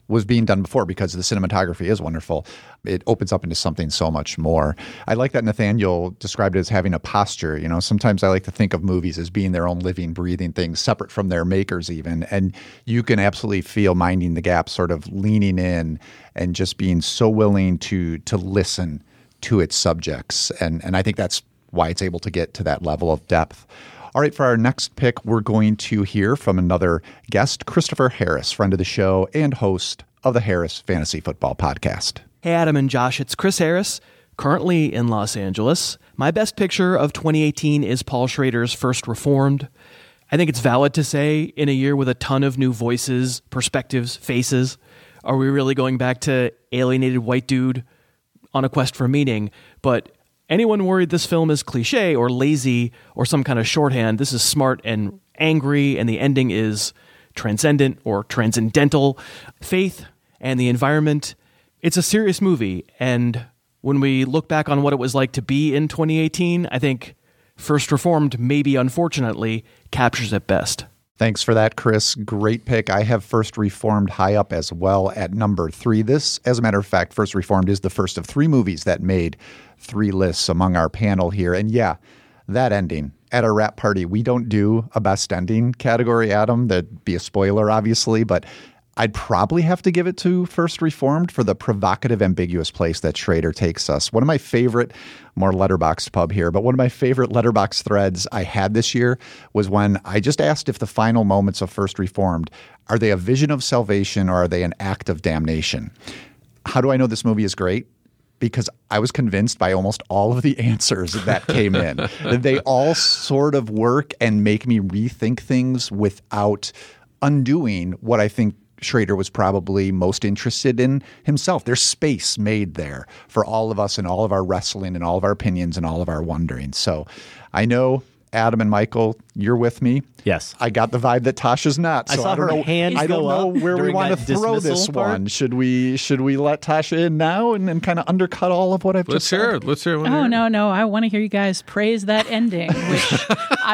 was being done before, because the cinematography is wonderful. It opens up into something so much more. I like that Nathaniel described it as having a posture. You know, sometimes I like to think of movies as being their own living, breathing things, separate from their makers even. And you can absolutely feel Minding the Gap sort of leaning in and just being so willing to listen to its subjects. And I think that's why it's able to get to that level of depth. All right, for our next pick, we're going to hear from another guest, Christopher Harris, friend of the show and host of the Harris Fantasy Football Podcast. Hey, Adam and Josh, it's Chris Harris, currently in Los Angeles. My best picture of 2018 is Paul Schrader's First Reformed. I think it's valid to say, in a year with a ton of new voices, perspectives, faces, are we really going back to alienated white dude on a quest for meaning? But anyone worried this film is cliche or lazy or some kind of shorthand, this is smart and angry, and the ending is transcendent or transcendental. Faith and the environment. It's a serious movie, and when we look back on what it was like to be in 2018, I think First Reformed, maybe unfortunately, captures it best. Thanks for that, Chris. Great pick. I have First Reformed high up as well at number 3. This, as a matter of fact, First Reformed is the first of 3 movies that made 3 lists among our panel here. And yeah, that ending. At our wrap party, we don't do a best ending category, Adam. That'd be a spoiler, obviously, but I'd probably have to give it to First Reformed for the provocative, ambiguous place that Schrader takes us. One of my favorite, more Letterboxd pub here, but one of my favorite Letterboxd threads I had this year was when I just asked if the final moments of First Reformed, are they a vision of salvation or are they an act of damnation? How do I know this movie is great? Because I was convinced by almost all of the answers that came in. They all sort of work and make me rethink things without undoing what I think Schrader was probably most interested in himself. There's space made there for all of us and all of our wrestling and all of our opinions and all of our wondering. So I know, Adam and Michael, you're with me. Yes. I got the vibe that Tasha's not. So I saw her hand I don't go know up where we want to throw this one. Should we let Tasha in now and kind of undercut all of what I've just said? Let's hear it. Oh, no. I want to hear you guys praise that ending, which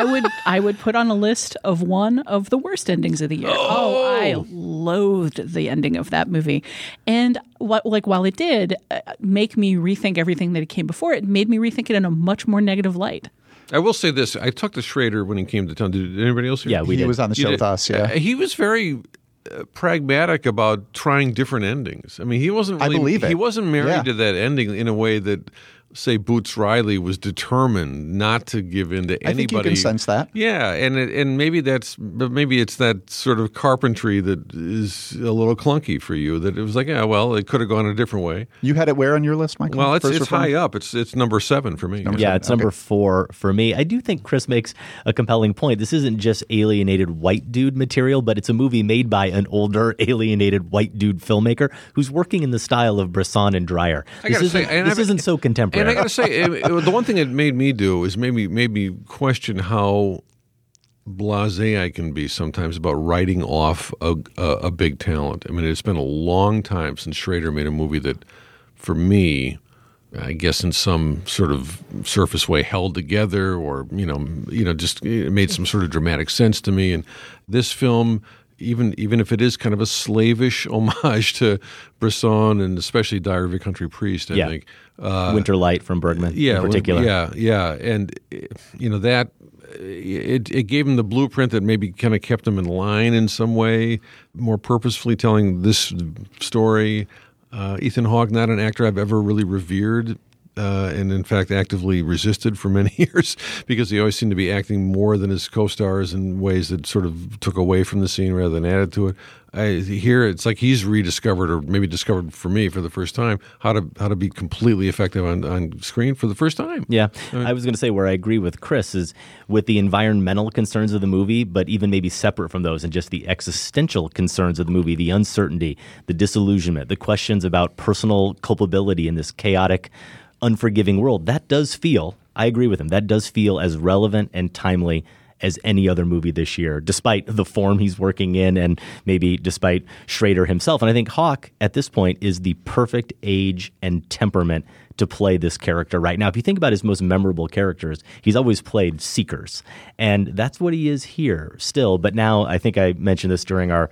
I would put on a list of one of the worst endings of the year. I loathed the ending of that movie. And while it did make me rethink everything that came before, it made me rethink it in a much more negative light. I will say this. I talked to Schrader when he came to town. Did anybody else hear? Yeah, we did. He was on the show with us, yeah. He was very pragmatic about trying different endings. I mean, he wasn't really, I believe it. He wasn't married to that ending in a way that, say, Boots Riley was determined not to give in to anybody. I think you can sense that. Yeah, and maybe it's that sort of carpentry that is a little clunky for you. That it was like, yeah, well, it could have gone a different way. You had it where on your list, Michael? Well, it's high up. It's number 7 for me. It's number 4 for me. I do think Chris makes a compelling point. This isn't just alienated white dude material, but it's a movie made by an older alienated white dude filmmaker who's working in the style of Bresson and Dreyer. This isn't so contemporary. And I got to say, the one thing it made me do is made me question how blasé I can be sometimes about writing off a big talent. I mean, it's been a long time since Schrader made a movie that, for me, I guess in some sort of surface way held together, or just made some sort of dramatic sense to me. And this film, even if it is kind of a slavish homage to Bresson and especially Diary of a Country Priest, I think. Winter Light from Bergman in particular. Yeah. And, that it gave him the blueprint that maybe kind of kept him in line in some way, more purposefully telling this story. Ethan Hawke, not an actor I've ever really revered, and in fact actively resisted for many years, because he always seemed to be acting more than his co-stars in ways that sort of took away from the scene rather than added to it. Here it's like he's rediscovered, or maybe discovered for me for the first time, how to be completely effective on screen for the first time. Yeah, I was going to say where I agree with Chris is with the environmental concerns of the movie, but even maybe separate from those, and just the existential concerns of the movie, the uncertainty, the disillusionment, the questions about personal culpability in this chaotic, unforgiving world. That does feel, I agree with him, that does feel as relevant and timely as any other movie this year, despite the form he's working in and maybe despite Schrader himself. And I think Hawke, at this point, is the perfect age and temperament to play this character right now. If you think about his most memorable characters, he's always played seekers. And that's what he is here still. But now, I think I mentioned this during our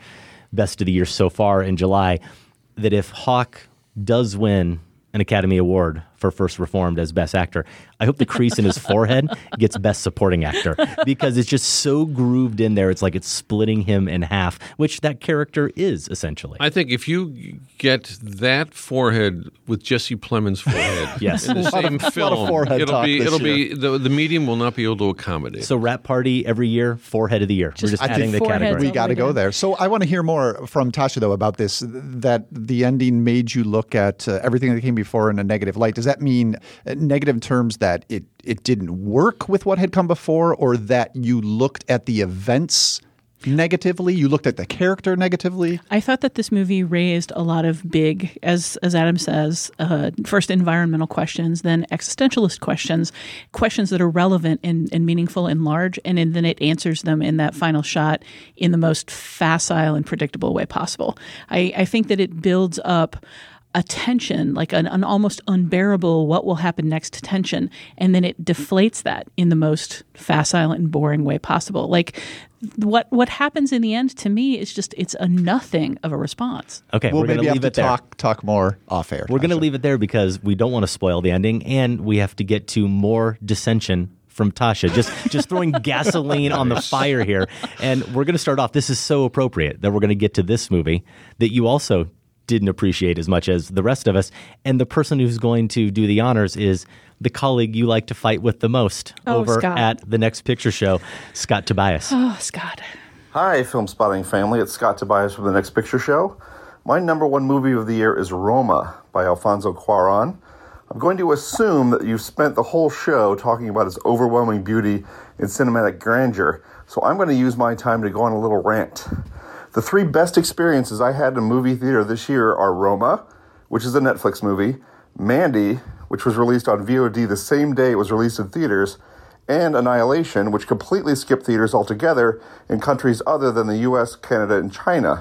best of the year so far in July, that if Hawk does win an Academy Award for First Reformed as Best Actor, I hope the crease in his forehead gets Best Supporting Actor, because it's just so grooved in there. It's like it's splitting him in half, which that character is essentially. I think if you get that forehead with Jesse Plemons' forehead Yes. in the same film, it'll be the medium will not be able to accommodate. So Rat Party every year, Forehead of the Year. We're just adding the category. We got to go there. So I want to hear more from Tasha, though, about this, that the ending made you look at everything that came before in a negative light. Does that mean negative in terms that it didn't work with what had come before, or that you looked at the events negatively? You looked at the character negatively? I thought that this movie raised a lot of big, as Adam says, first environmental questions, then existentialist questions that are relevant and meaningful and large, and then it answers them in that final shot in the most facile and predictable way possible. I think that it builds up a tension, like an almost unbearable what will happen next tension, and then it deflates that in the most facile and boring way possible. Like what happens in the end to me is just it's a nothing of a response. Okay, we'll we're going to leave it there. Talk more off air. We're going to leave it there because we don't want to spoil the ending, and we have to get to more dissension from Tasha, just throwing gasoline on the fire here. And we're going to start off. This is so appropriate that we're going to get to this movie that you also didn't appreciate as much as the rest of us. And the person who's going to do the honors is the colleague you like to fight with the most over Scott. at the Next Picture Show, Scott Tobias. Oh, Scott. Hi, Film Spotting family. It's Scott Tobias from the Next Picture Show. My number one movie of the year is Roma by Alfonso Cuarón. I'm going to assume that you've spent the whole show talking about its overwhelming beauty and cinematic grandeur, so I'm going to use my time to go on a little rant. The three best experiences I had in a movie theater this year are Roma, which is a Netflix movie, Mandy, which was released on VOD the same day it was released in theaters, and Annihilation, which completely skipped theaters altogether in countries other than the US, Canada, and China.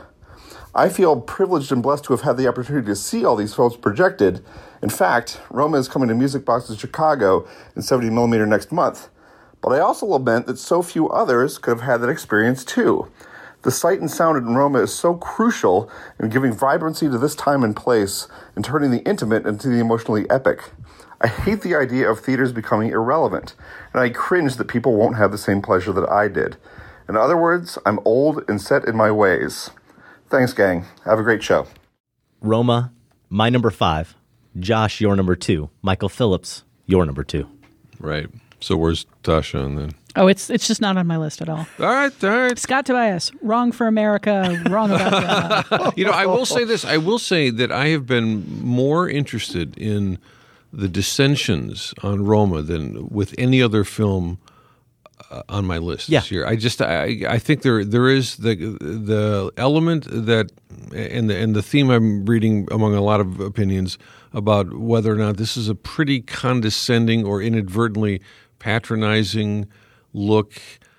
I feel privileged and blessed to have had the opportunity to see all these films projected. In fact, Roma is coming to Music Box in Chicago in 70mm next month. But I also lament that so few others could have had that experience too. The sight and sound in Roma is so crucial in giving vibrancy to this time and place and turning the intimate into the emotionally epic. I hate the idea of theaters becoming irrelevant, and I cringe that people won't have the same pleasure that I did. In other words, I'm old and set in my ways. Thanks, gang. Have a great show. Roma, my number 5. Josh, your number 2. Michael Phillips, your number 2. Right. So where's Tasha and then? Oh, it's just not on my list at all. All right. Scott Tobias, wrong for America, wrong about that. I will say this. I will say that I have been more interested in the dissensions on Roma than with any other film on my list this year. I think there is the element that and the theme I'm reading among a lot of opinions about whether or not this is a pretty condescending or inadvertently patronizing look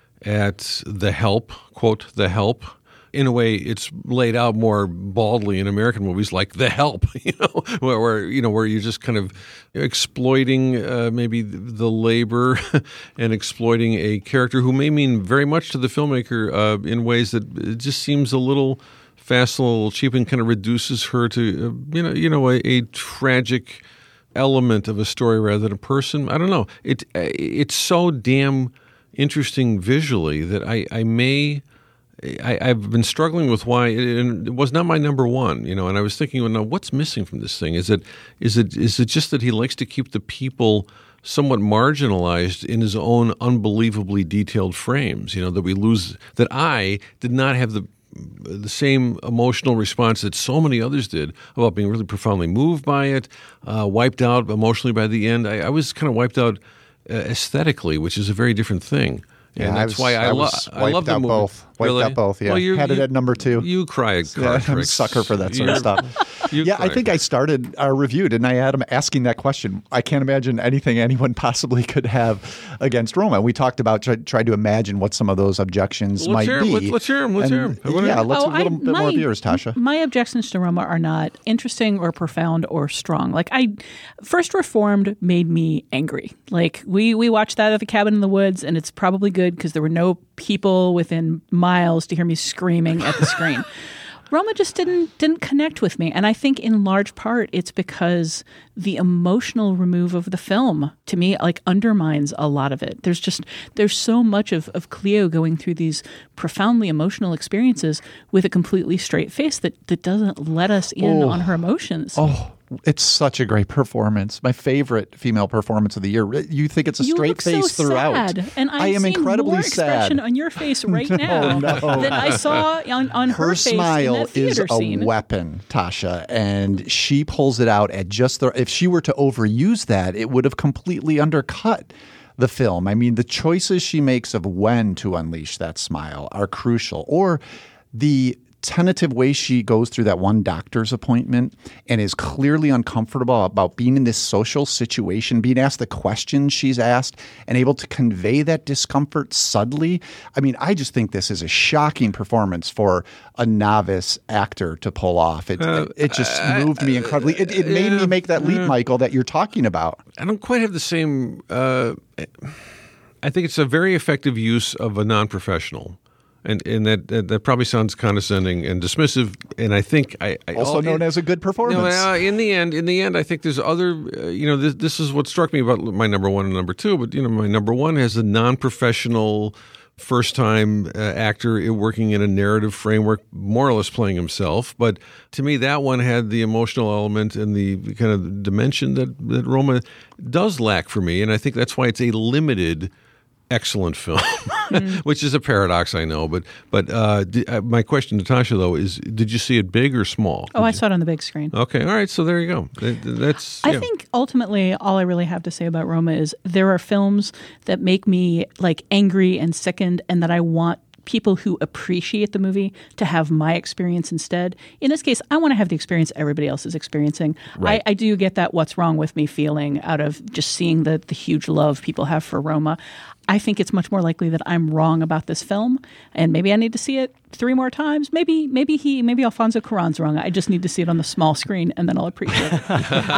at The Help, quote, The Help. In a way, it's laid out more baldly in American movies like The Help, where you're just kind of exploiting maybe the labor and exploiting a character who may mean very much to the filmmaker in ways that it just seems a little fast, a little cheap, and kind of reduces her to a tragic element of a story rather than a person. I don't know. It's so damn interesting visually that I've been struggling with why it was not my number one, and I was thinking, well, now what's missing from this thing? Is it just that he likes to keep the people somewhat marginalized in his own unbelievably detailed frames, that we lose, that I did not have the same emotional response that so many others did about being really profoundly moved by it, wiped out emotionally by the end. I was kind of wiped out aesthetically, which is a very different thing. And that's why I love the movie. Both. Wiped out both, yeah. Well, had it at number 2. You cry at I'm a sucker for that sort of stuff. I think I started our review, didn't I, Adam, asking that question. I can't imagine anything anyone possibly could have against Roma. We talked about tried to imagine what some of those objections might be. Let's hear them. Let's hear them. Yeah, let's a little bit more of yours, Tasha. My objections to Roma are not interesting or profound or strong. Like, First Reformed made me angry. Like, we watched that at the cabin in the woods, and it's probably good because there were no people within miles to hear me screaming at the screen. Roma just didn't connect with me. And I think in large part it's because the emotional remove of the film, to me, like undermines a lot of it. There's so much of Cleo going through these profoundly emotional experiences with a completely straight face that doesn't let us in on her emotions. Oh, it's such a great performance. My favorite female performance of the year. You think it's a straight face so throughout. Sad. And I am incredibly more expression sad on your face right now than I saw on her face smile in that theater is scene. a weapon, Tasha, and she pulls it out at just the. If she were to overuse that, it would have completely undercut the film. I mean, the choices she makes of when to unleash that smile are crucial, or the tentative way she goes through that one doctor's appointment and is clearly uncomfortable about being in this social situation, being asked the questions she's asked and able to convey that discomfort subtly. I mean, I just think this is a shocking performance for a novice actor to pull off. It just moved me incredibly. It made me make that leap, Michael, that you're talking about. I don't quite have the same I think it's a very effective use of a non-professional. And that probably sounds condescending and dismissive. And I think also known as a good performance. In the end, I think there's other. This is what struck me about my number one and number two. But my number one has a non-professional, first-time actor working in a narrative framework, more or less playing himself. But to me, that one had the emotional element and the kind of dimension that Roma does lack for me. And I think that's why it's a limited, excellent film, which is a paradox, I know. But my question to Tasha, though, is did you see it big or small? I saw it on the big screen. Okay, all right, so there you go. I think ultimately all I really have to say about Roma is there are films that make me like angry and sickened and that I want people who appreciate the movie to have my experience instead. In this case, I want to have the experience everybody else is experiencing. Right. I do get that what's wrong with me feeling out of just seeing the huge love people have for Roma. I think it's much more likely that I'm wrong about this film, and maybe I need to see it 3 more times. Maybe Alfonso Cuarón's wrong. I just need to see it on the small screen, and then I'll appreciate it.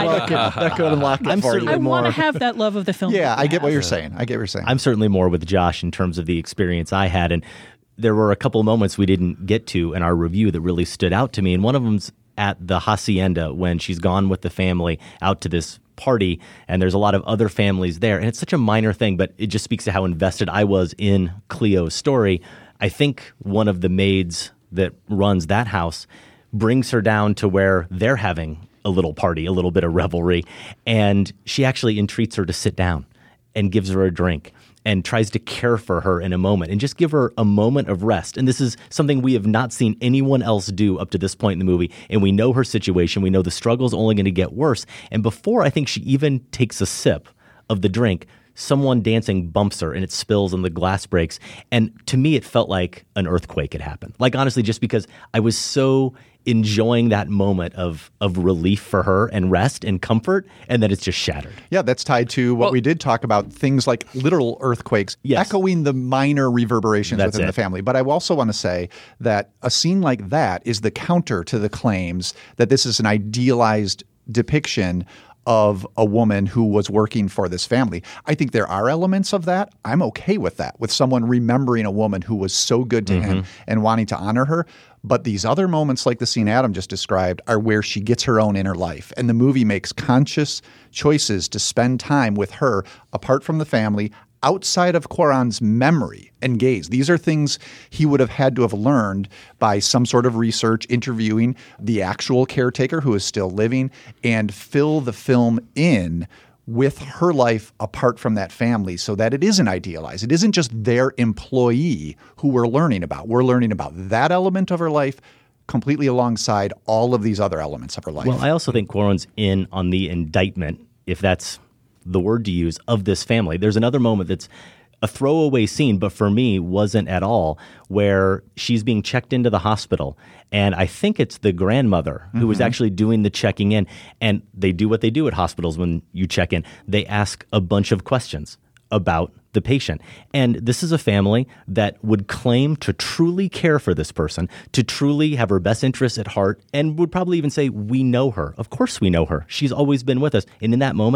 That could unlock it for you. I want to have that love of the film. Yeah, I get what you're saying. I'm certainly more with Josh in terms of the experience I had, and there were a couple moments we didn't get to in our review that really stood out to me, and one of them's at the hacienda when she's gone with the family out to this party, and there's a lot of other families there, and it's such a minor thing, but it just speaks to how invested I was in Cleo's story. I think one of the maids that runs that house brings her down to where they're having a little party, a little bit of revelry, and she actually entreats her to sit down and gives her a drink and tries to care for her in a moment and just give her a moment of rest. And this is something we have not seen anyone else do up to this point in the movie. And we know her situation. We know the struggle's only going to get worse. And before I think she even takes a sip of the drink, someone dancing bumps her and it spills and the glass breaks. And to me, it felt like an earthquake had happened. Like, honestly, just because I was so enjoying that moment of relief for her and rest and comfort, and then it's just shattered. Yeah, that's tied to what we did talk about, things like literal earthquakes, echoing the minor reverberations within the family. But I also want to say that a scene like that is the counter to the claims that this is an idealized depiction of a woman who was working for this family. I think there are elements of that. I'm okay with that, with someone remembering a woman who was so good to him and wanting to honor her. But these other moments, like the scene Adam just described, are where she gets her own inner life. And the movie makes conscious choices to spend time with her apart from the family, outside of Cuarón's memory and gaze. These are things he would have had to have learned by some sort of research, interviewing the actual caretaker who is still living, and fill the film in with her life apart from that family so that it isn't idealized. It isn't just their employee who we're learning about. We're learning about that element of her life completely alongside all of these other elements of her life. Well, I also think Cuarón's in on the indictment, if that's the word to use, of this family. There's another moment that's a throwaway scene, but for me wasn't at all, where she's being checked into the hospital. And I think it's the grandmother who was actually doing the checking in. And they do what they do at hospitals when you check in. They ask a bunch of questions about the patient. And this is a family that would claim to truly care for this person, to truly have her best interests at heart, and would probably even say, we know her. Of course we know her. She's always been with us. And in that moment,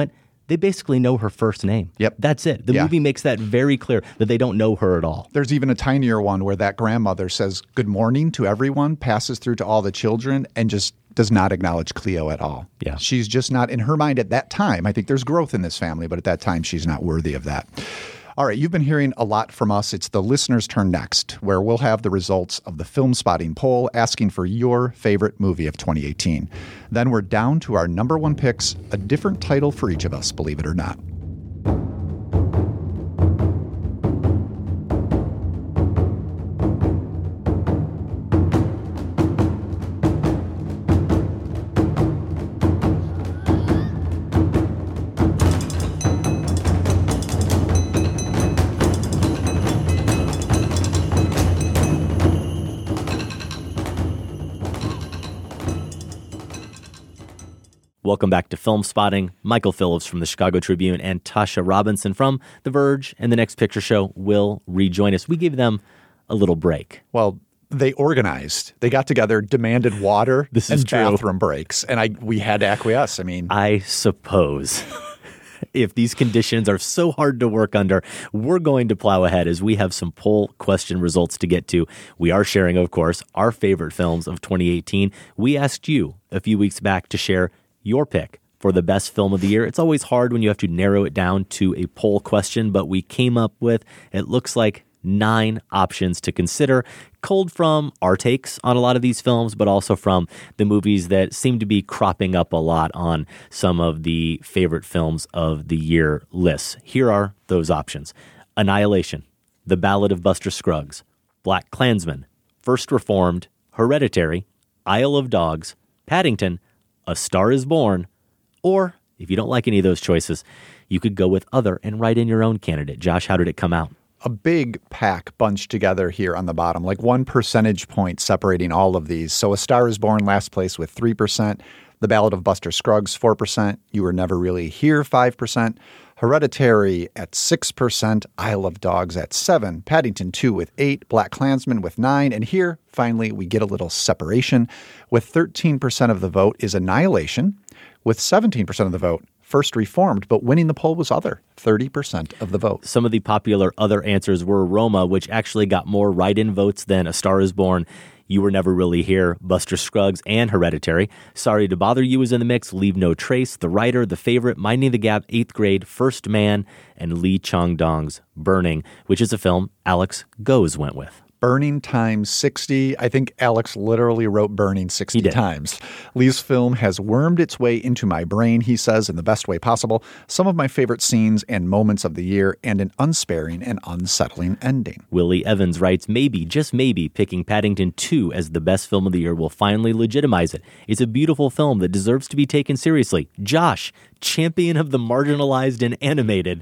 they basically know her first name. Yep. That's it. The movie makes that very clear that they don't know her at all. There's even a tinier one where that grandmother says good morning to everyone, passes through to all the children, and just does not acknowledge Cleo at all. Yeah. She's just not, in her mind at that time, I think there's growth in this family, but at that time she's not worthy of that. All right, you've been hearing a lot from us. It's the listener's turn next, where we'll have the results of the Film Spotting poll asking for your favorite movie of 2018. Then we're down to our number one picks, a different title for each of us, believe it or not. Welcome back to Film Spotting. Michael Phillips from the Chicago Tribune and Tasha Robinson from The Verge and The Next Picture Show will rejoin us. We gave them a little break. Well, they organized. They got together, demanded water This and is true. bathroom breaks, and we had to acquiesce. I suppose if these conditions are so hard to work under, we're going to plow ahead as we have some poll question results to get to. We are sharing, of course, our favorite films of 2018. We asked you a few weeks back to share your pick for the best film of the year. It's always hard when you have to narrow it down to a poll question, but we came up with, it looks like, 9 options to consider, culled from our takes on a lot of these films, but also from the movies that seem to be cropping up a lot on some of the favorite films of the year lists. Here are those options: Annihilation, The Ballad of Buster Scruggs, Black Klansman, First Reformed, Hereditary, Isle of Dogs, Paddington, A Star is Born, or if you don't like any of those choices, you could go with other and write in your own candidate. Josh, how did it come out? A big pack bunched together here on the bottom, like 1 percentage point separating all of these. So A Star is Born last place with 3%, The Ballad of Buster Scruggs 4%, You Were Never Really Here 5%, Hereditary at 6%, Isle of Dogs at 7%, Paddington 2 with 8%, Black Klansman with 9%, and here, finally, we get a little separation. With 13% of the vote is Annihilation, with 17% of the vote, First Reformed, but winning the poll was other, 30% of the vote. Some of the popular other answers were Roma, which actually got more write-in votes than A Star is Born, You Were Never Really Here, Buster Scruggs, and Hereditary. Sorry to Bother You was in the mix, Leave No Trace, The Writer, The Favorite, Minding the Gap, 8th Grade, First Man, and Lee Chong-dong's Burning, which is a film Alex Goes went with. Burning times 60. I think Alex literally wrote Burning 60 times. Lee's film has wormed its way into my brain, he says, in the best way possible. Some of my favorite scenes and moments of the year, and an unsparing and unsettling ending. Willie Evans writes, maybe, just maybe, picking Paddington 2 as the best film of the year will finally legitimize it. It's a beautiful film that deserves to be taken seriously. Josh, champion of the marginalized and animated.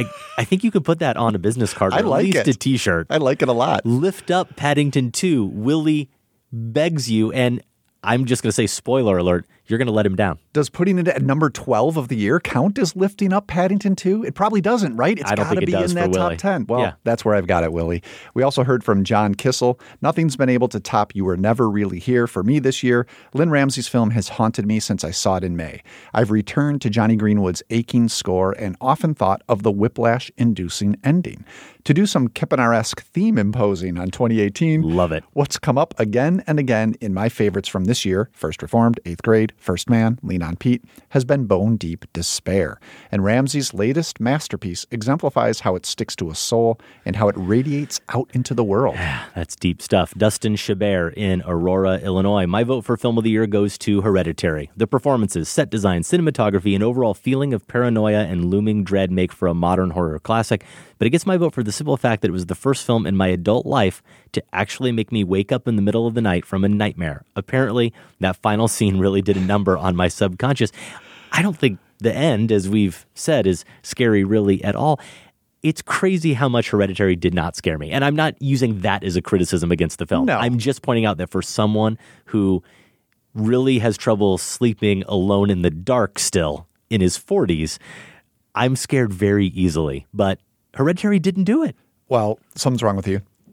I think you could put that on a business card, or at least a t-shirt. I like it a lot. Lift up Paddington 2. Willie begs you, and I'm just going to say, spoiler alert, you're going to let him down. Does putting it at number 12 of the year count as lifting up Paddington 2? It probably doesn't, right? It's got to be in that top 10. Well, that's where I've got it, Willie. We also heard from John Kissel. Nothing's been able to top You Were Never Really Here for me this year. Lynn Ramsey's film has haunted me since I saw it in May. I've returned to Johnny Greenwood's aching score and often thought of the whiplash-inducing ending. To do some Kippenar-esque theme imposing on 2018. Love it. What's come up again and again in my favorites from this year, First Reformed, 8th Grade, First Man, Lean on Pete, has been bone deep despair. And Ramsey's latest masterpiece exemplifies how it sticks to a soul and how it radiates out into the world. That's deep stuff. Dustin Chabert in Aurora, Illinois. My vote for Film of the Year goes to Hereditary. The performances, set design, cinematography, and overall feeling of paranoia and looming dread make for a modern horror classic. But it gets my vote for the simple fact that it was the first film in my adult life to actually make me wake up in the middle of the night from a nightmare. Apparently, that final scene really did a number on my subconscious. I don't think the end, as we've said, is scary really at all. It's crazy how much Hereditary did not scare me. And I'm not using that as a criticism against the film. No. I'm just pointing out that for someone who really has trouble sleeping alone in the dark still in his 40s, I'm scared very easily. But Hereditary didn't do it. Well, something's wrong with you.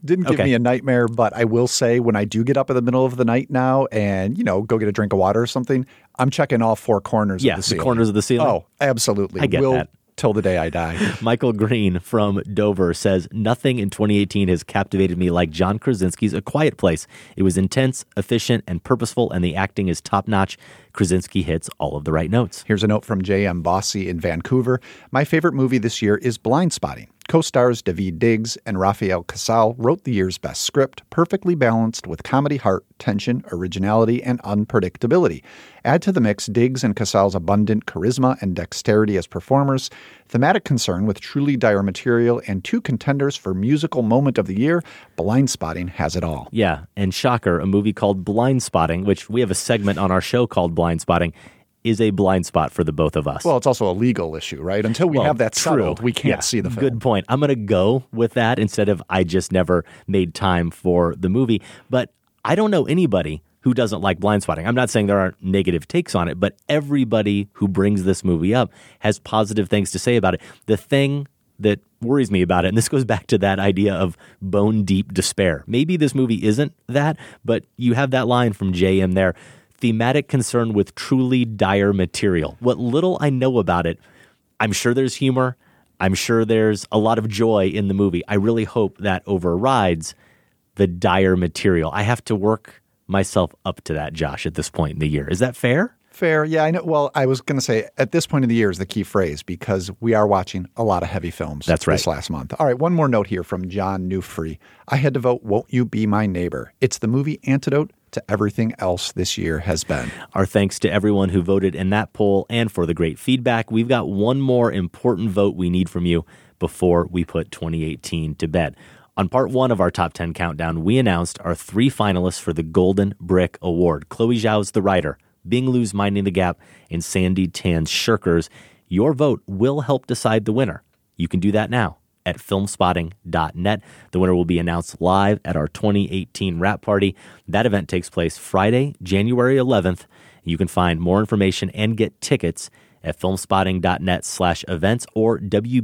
didn't give me a nightmare, but I will say when I do get up in the middle of the night now and, go get a drink of water or something, I'm checking all four corners of the ceiling. The corners of the ceiling. Oh, absolutely. I get that. Till the day I die. Michael Green from Dover says, nothing in 2018 has captivated me like John Krasinski's A Quiet Place. It was intense, efficient, and purposeful, and the acting is top-notch. Krasinski hits all of the right notes. Here's a note from J.M. Bossy in Vancouver. My favorite movie this year is Blindspotting. Co-stars Daveed Diggs and Rafael Casal wrote the year's best script, perfectly balanced with comedy heart, tension, originality, and unpredictability. Add to the mix Diggs and Casal's abundant charisma and dexterity as performers, thematic concern with truly dire material, and two contenders for musical moment of the year, Blindspotting has it all. Yeah, and shocker, a movie called Blindspotting, which we have a segment on our show called Blindspotting, is a blind spot for the both of us. Well, it's also a legal issue, right? Until we have that settled, we can't see the film. Good point. I'm going to go with that instead of I just never made time for the movie. But I don't know anybody who doesn't like Blindspotting. I'm not saying there aren't negative takes on it, but everybody who brings this movie up has positive things to say about it. The thing that worries me about it, and this goes back to that idea of bone-deep despair. Maybe this movie isn't that, but you have that line from J.M. there. Thematic concern with truly dire material. What little I know about it, I'm sure there's humor. I'm sure there's a lot of joy in the movie. I really hope that overrides the dire material. I have to work myself up to that, Josh, at this point in the year. Is that fair? Fair. Yeah, I know. Well, I was going to say at this point of the year is the key phrase because we are watching a lot of heavy films this last month. All right, one more note here from John Newfree. I had to vote Won't You Be My Neighbor. It's the movie antidote to everything else this year has been. Our thanks to everyone who voted in that poll and for the great feedback. We've got one more important vote we need from you before we put 2018 to bed. On part one of our top 10 countdown, we announced our 3 finalists for the Golden Brick Award. Chloe Zhao's The Writer, Bing Liu's Minding the Gap, and Sandy Tan's Shirkers. Your vote will help decide the winner. You can do that now at filmspotting.net. The winner will be announced live at our 2018 wrap party. That event takes place Friday, January 11th. You can find more information and get tickets at filmspotting.net/events or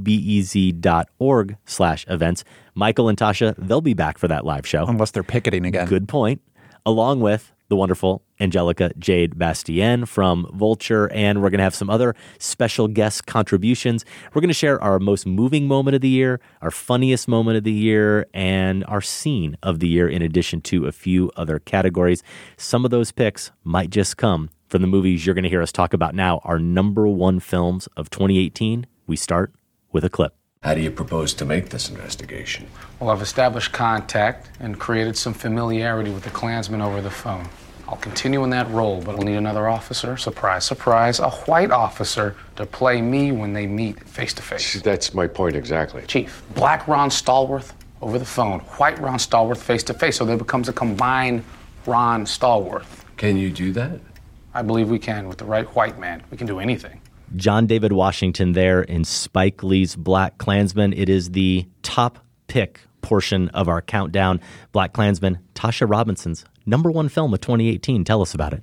wbez.org/events. Michael and Tasha, they'll be back for that live show. Unless they're picketing again. Good point. Along with the wonderful Angelica Jade Bastien from Vulture, and we're going to have some other special guest contributions. We're going to share our most moving moment of the year, our funniest moment of the year, and our scene of the year, in addition to a few other categories. Some of those picks might just come from the movies you're going to hear us talk about now, our number one films of 2018. We start with a clip. How do you propose to make this investigation? Well, I've established contact and created some familiarity with the Klansmen over the phone. I'll continue in that role, but we'll need another officer, surprise, surprise, a white officer to play me when they meet face to face. That's my point exactly. Chief, black Ron Stallworth over the phone, white Ron Stallworth face to face, so there becomes a combined Ron Stallworth. Can you do that? I believe we can. With the right white man, we can do anything. John David Washington there in Spike Lee's Black Klansman. It is the top pick portion of our countdown. Black Klansman, Tasha Robinson's number one film of 2018. Tell us about it.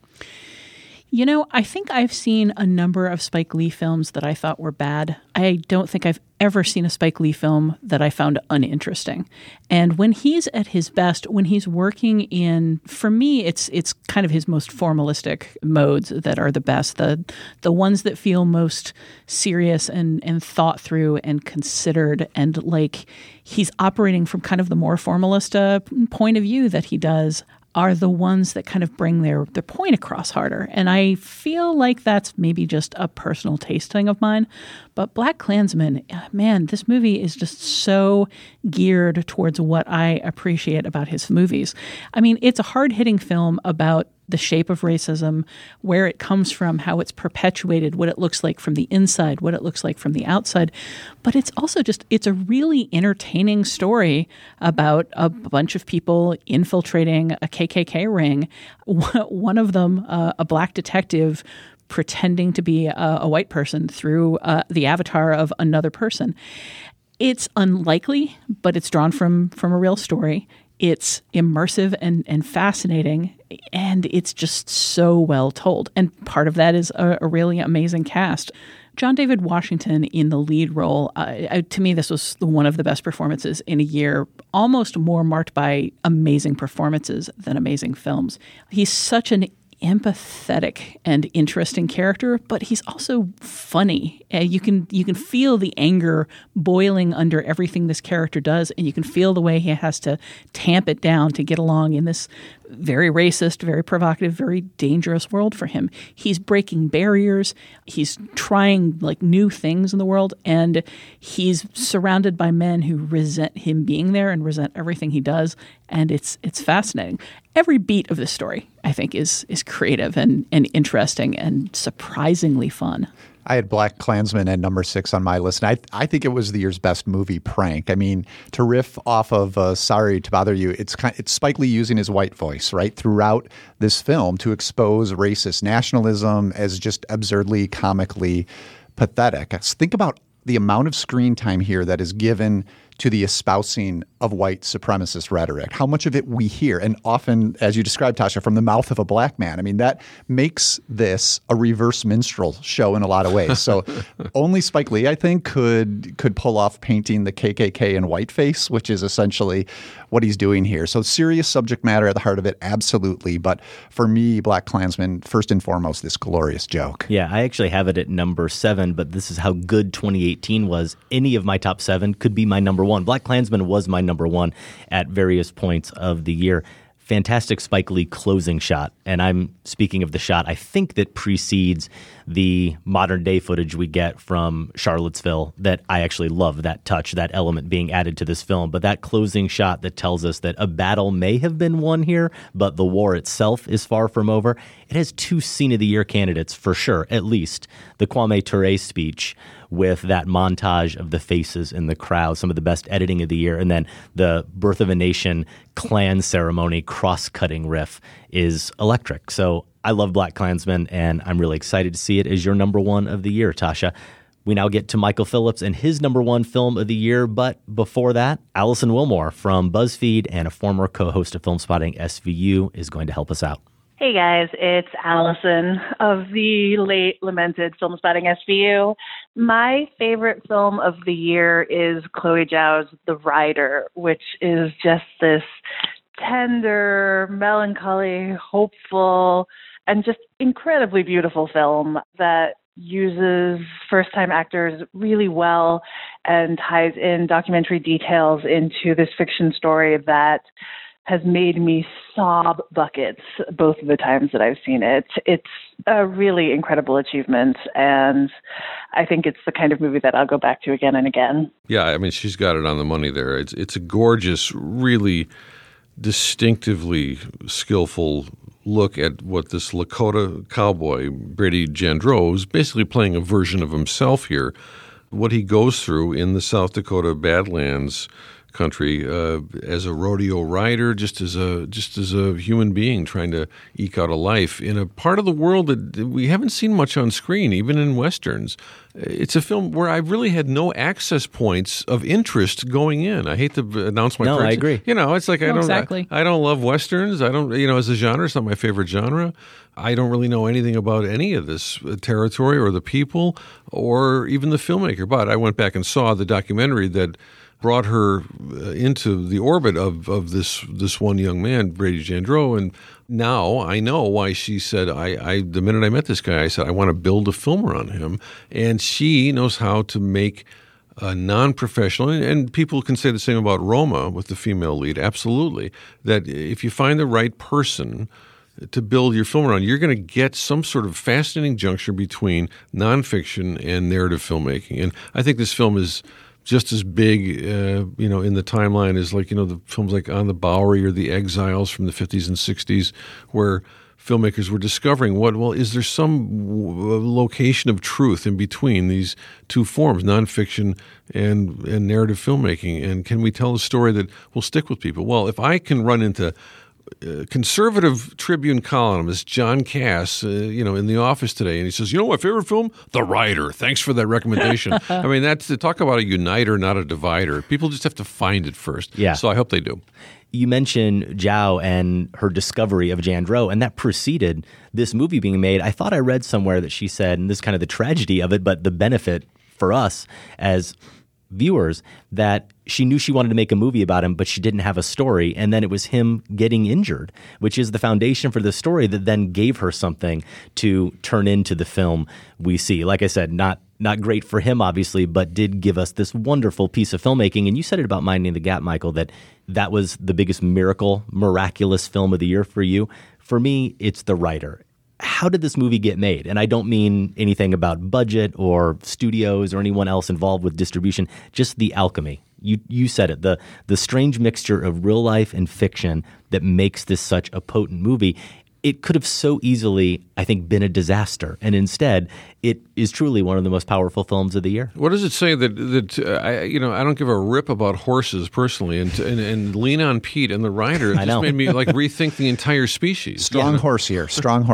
You know, I think I've seen a number of Spike Lee films that I thought were bad. I don't think I've ever seen a Spike Lee film that I found uninteresting. And when he's at his best, when he's working in, for me, it's kind of his most formalistic modes that are the best, the ones that feel most serious and thought through and considered, and like he's operating from kind of the more formalist point of view that he does, are the ones that kind of bring their point across harder. And I feel like that's maybe just a personal taste thing of mine. But Black Klansman, man, this movie is just so geared towards what I appreciate about his movies. I mean, it's a hard-hitting film about the shape of racism, where it comes from, how it's perpetuated, what it looks like from the inside, what it looks like from the outside. But it's also it's a really entertaining story about a bunch of people infiltrating a KKK ring. One of them, a black detective, pretending to be a white person through the avatar of another person. It's unlikely, but it's drawn from a real story. It's immersive and fascinating, and it's just so well told. And part of that is a really amazing cast. John David Washington in the lead role, to me, this was one of the best performances in a year, almost more marked by amazing performances than amazing films. He's such an empathetic and interesting character, but he's also funny. You can feel the anger boiling under everything this character does, and you can feel the way he has to tamp it down to get along in this very racist, very provocative, very dangerous world for him. He's breaking barriers. He's trying new things in the world, and he's surrounded by men who resent him being there and resent everything he does. And it's fascinating. Every beat of this story, I think, is creative and interesting and surprisingly fun. I had Black Klansman at number 6 on my list, and I think it was the year's best movie prank. I mean, to riff off of Sorry to Bother You, it's Spike Lee using his white voice, right, throughout this film to expose racist nationalism as just absurdly, comically pathetic. Think about the amount of screen time here that is given to the espousing of white supremacist rhetoric, how much of it we hear, and often, as you described, Tasha, from the mouth of a black man. I mean, that makes this a reverse minstrel show in a lot of ways. So only Spike Lee, I think, could pull off painting the KKK in whiteface, which is essentially what he's doing here. So serious subject matter at the heart of it, absolutely. But for me, Black Klansman, first and foremost, this glorious joke. Yeah, I actually have it at number 7, but this is how good 2018 was. Any of my top 7 could be my number 1. Black Klansman was my number 1 at various points of the year. Fantastic Spike Lee closing shot. And I'm speaking of the shot, I think, that precedes the modern day footage we get from Charlottesville, that I actually love that touch, that element being added to this film. But that closing shot that tells us that a battle may have been won here, but the war itself is far from over. It has 2 Scene of the Year candidates for sure, at least. The Kwame Ture speech with that montage of the faces in the crowd, some of the best editing of the year, and then the Birth of a Nation Klan ceremony cross-cutting riff is electric. So I love Black Klansman, and I'm really excited to see it as your number 1 of the year, Tasha. We now get to Michael Phillips and his number 1 film of the year, but before that, Allison Wilmore from BuzzFeed and a former co-host of Film Spotting SVU is going to help us out. Hey guys, it's Allison of the late lamented Film Spotting SVU. My favorite film of the year is Chloe Zhao's The Rider, which is just this tender, melancholy, hopeful, and just incredibly beautiful film that uses first-time actors really well and ties in documentary details into this fiction story that has made me sob buckets both of the times that I've seen it. It's a really incredible achievement, and I think it's the kind of movie that I'll go back to again and again. Yeah, I mean, she's got it on the money there. It's a gorgeous, really distinctively skillful look at what this Lakota cowboy, Brady Jandreau, is basically playing a version of himself here. What he goes through in the South Dakota Badlands country as a rodeo rider, just as a human being trying to eke out a life in a part of the world that we haven't seen much on screen, even in Westerns. It's a film where I really had no access points of interest going in. I hate to announce my I agree. It's like Exactly. I don't love Westerns. I don't, as a genre, it's not my favorite genre. I don't really know anything about any of this territory or the people or even the filmmaker. But I went back and saw the documentary that brought her into the orbit of this one young man, Brady Jandreau, and now I know why she said, the minute I met this guy, I said, I want to build a film around him. And she knows how to make a non-professional, and people can say the same about Roma with the female lead, absolutely, that if you find the right person to build your film around, you're going to get some sort of fascinating juncture between nonfiction and narrative filmmaking. And I think this film is just as big, in the timeline as the films like On the Bowery or The Exiles from the 50s and 60s, where filmmakers were discovering is there some location of truth in between these two forms, nonfiction and narrative filmmaking, and can we tell a story that will stick with people? Well, if I can run into conservative Tribune columnist John Cass, in the office today, and he says, my favorite film? The Rider. Thanks for that recommendation. I mean, that's to talk about a uniter, not a divider. People just have to find it first. Yeah. So I hope they do. You mentioned Zhao and her discovery of Jandreau, and that preceded this movie being made. I thought I read somewhere that she said, and this is kind of the tragedy of it, but the benefit for us as viewers, that she knew she wanted to make a movie about him, but she didn't have a story. And then it was him getting injured, which is the foundation for the story that then gave her something to turn into the film we see. Like I said, not great for him, obviously, but did give us this wonderful piece of filmmaking. And you said it about Minding the Gap, Michael, that was the biggest miraculous film of the year for you. For me, it's The Rider. How did this movie get made? And I don't mean anything about budget or studios or anyone else involved with distribution, just the alchemy. You said it, the strange mixture of real life and fiction that makes this such a potent movie. It could have so easily, I think, been a disaster. And instead, it is truly one of the most powerful films of the year. What does it say that I don't give a rip about horses personally, and Lean on Pete and The Rider just made me rethink the entire species. Strong horse here.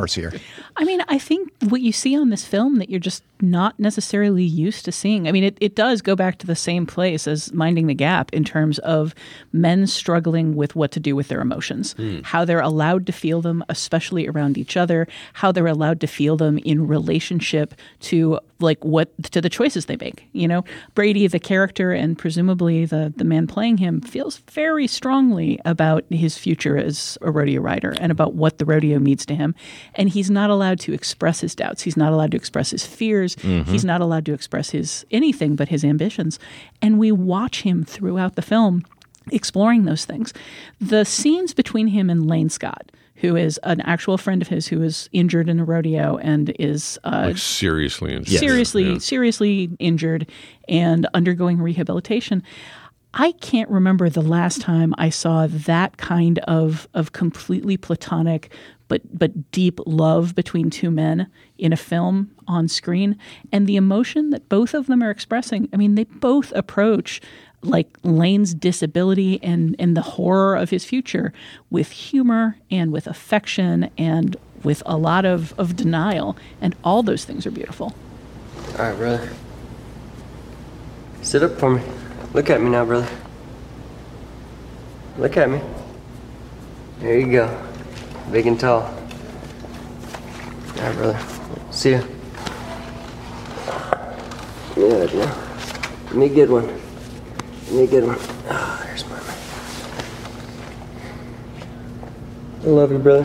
I mean, I think what you see on this film that you're just not necessarily used to seeing. I mean, it does go back to the same place as Minding the Gap in terms of men struggling with what to do with their emotions, how they're allowed to feel them, especially around each other, how they're allowed to feel them in relationship to to the choices they make. Brady, the character, and presumably the man playing him, feels very strongly about his future as a rodeo rider and about what the rodeo means to him. And he's not allowed to express his doubts. He's not allowed to express his fears. Mm-hmm. He's not allowed to express anything but his ambitions. And we watch him throughout the film exploring those things. The scenes between him and Lane Scott, who is an actual friend of his who is injured in a rodeo and is seriously injured. Seriously injured and undergoing rehabilitation. I can't remember the last time I saw that kind of completely platonic but deep love between two men in a film on screen. And the emotion that both of them are expressing, I mean, they both approach Lane's disability and the horror of his future with humor and with affection and with a lot of denial. And all those things are beautiful. All right, brother. Sit up for me. Look at me now, brother. Look at me. There you go. Big and tall. All right, brother. See ya. Good, yeah. Give me a good one. Give me a good one. Oh, there's mine. I love you, brother.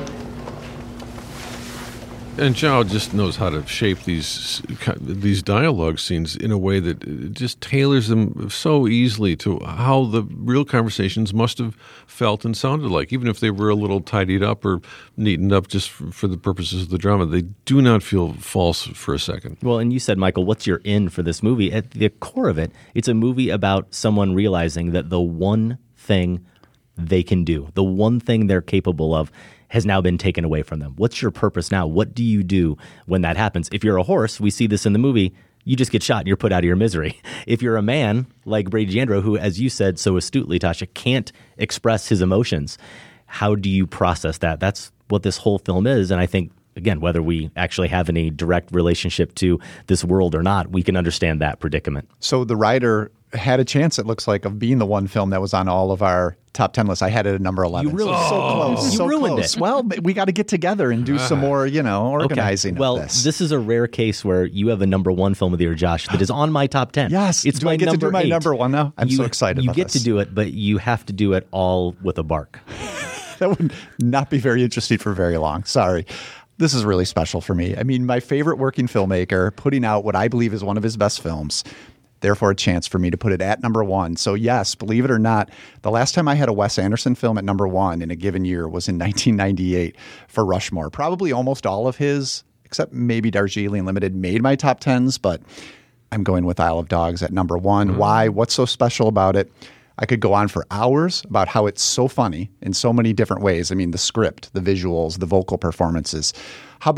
And Zhao just knows how to shape these dialogue scenes in a way that just tailors them so easily to how the real conversations must have felt and sounded like, even if they were a little tidied up or neatened up just for the purposes of the drama. They do not feel false for a second. Well, and you said, Michael, what's your in for this movie? At the core of it, it's a movie about someone realizing that the one thing they can do, the one thing they're capable of, has now been taken away from them. What's your purpose now? What do you do when that happens? If you're a horse, we see this in the movie, you just get shot and you're put out of your misery. If you're a man like Brady Jandreau, who, as you said so astutely, Tasha, can't express his emotions, how do you process that? That's what this whole film is. And I think, again, whether we actually have any direct relationship to this world or not, we can understand that predicament. So The Rider had a chance, it looks like, of being the one film that was on all of our top 10 lists. I had it at number 11. You ruined so close. You so ruined close. it. Well, we got to get together and do some more, organizing. Okay. Well, of this. This is a rare case where you have a number one film of the year, Josh, that is on my top 10. Yes. It's do my I get number to do my 8. number one now? I'm so excited You about get this. to do it, but you have to do it all with a bark. That would not be very interesting for very long. Sorry. This is really special for me. I mean, my favorite working filmmaker putting out what I believe is one of his best films. Therefore, a chance for me to put it at number one. So yes, believe it or not, the last time I had a Wes Anderson film at number one in a given year was in 1998 for Rushmore. Probably almost all of his, except maybe Darjeeling Limited, made my top 10s, but I'm going with Isle of Dogs at number one. Mm-hmm. Why? What's so special about it? I could go on for hours about how it's so funny in so many different ways. I mean, the script, the visuals, the vocal performances. How about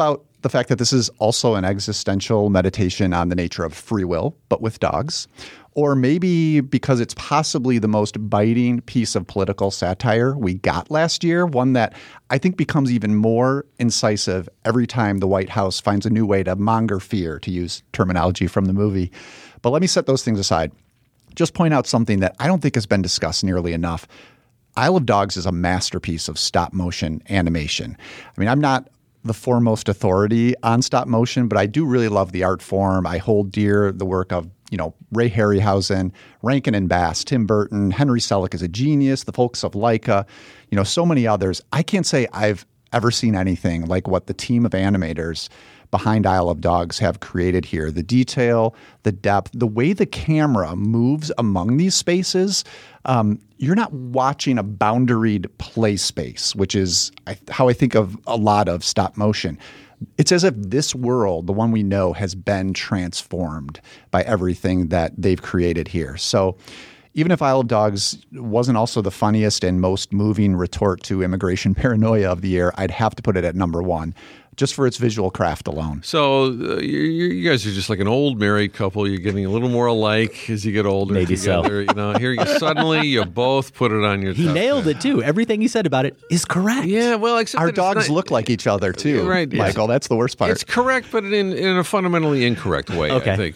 the fact that this is also an existential meditation on the nature of free will, but with dogs. Or maybe because it's possibly the most biting piece of political satire we got last year, one that I think becomes even more incisive every time the White House finds a new way to monger fear, to use terminology from the movie. But let me set those things aside. Just point out something that I don't think has been discussed nearly enough. Isle of Dogs is a masterpiece of stop motion animation. I mean, I'm not the foremost authority on stop motion, but I do really love the art form. I hold dear the work of, Ray Harryhausen, Rankin and Bass, Tim Burton, Henry Selick is a genius, the folks of Laika, so many others. I can't say I've ever seen anything like what the team of animators behind Isle of Dogs have created here. The detail, the depth, the way the camera moves among these spaces. You're not watching a boundaried play space, which is how I think of a lot of stop motion. It's as if this world, the one we know, has been transformed by everything that they've created here. So even if Isle of Dogs wasn't also the funniest and most moving retort to immigration paranoia of the year, I'd have to put it at number one, just for its visual craft alone. So you guys are just like an old married couple. You're getting a little more alike as you get older. Maybe together. Here suddenly you both put it on your He nailed it, too. Everything he said about it is correct. Yeah, well, except our dogs look like each other, too, right, Michael. That's the worst part. It's correct, but in a fundamentally incorrect way, okay. I think.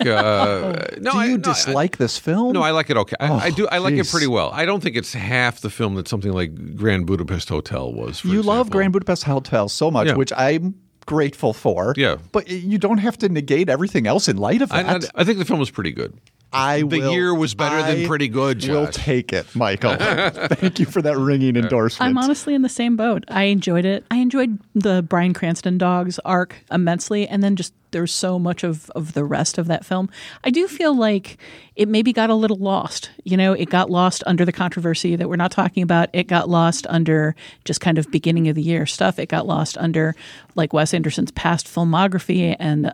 Do you dislike this film? No, I like it okay. I do. I like it geez. pretty well. I don't think it's half the film that something like Grand Budapest Hotel was, for example. love Grand Budapest Hotel so much, which I'm grateful for. Yeah. But you don't have to negate everything else in light of that. I think the film was pretty good. The year was better than pretty good, Josh. We'll take it, Michael. Thank you for that ringing endorsement. I'm honestly in the same boat. I enjoyed it. I enjoyed the Bryan Cranston dogs arc immensely, and then just there's so much of the rest of that film. I do feel like it maybe got a little lost. It got lost under the controversy that we're not talking about. It got lost under just kind of beginning of the year stuff. It got lost under like Wes Anderson's past filmography, and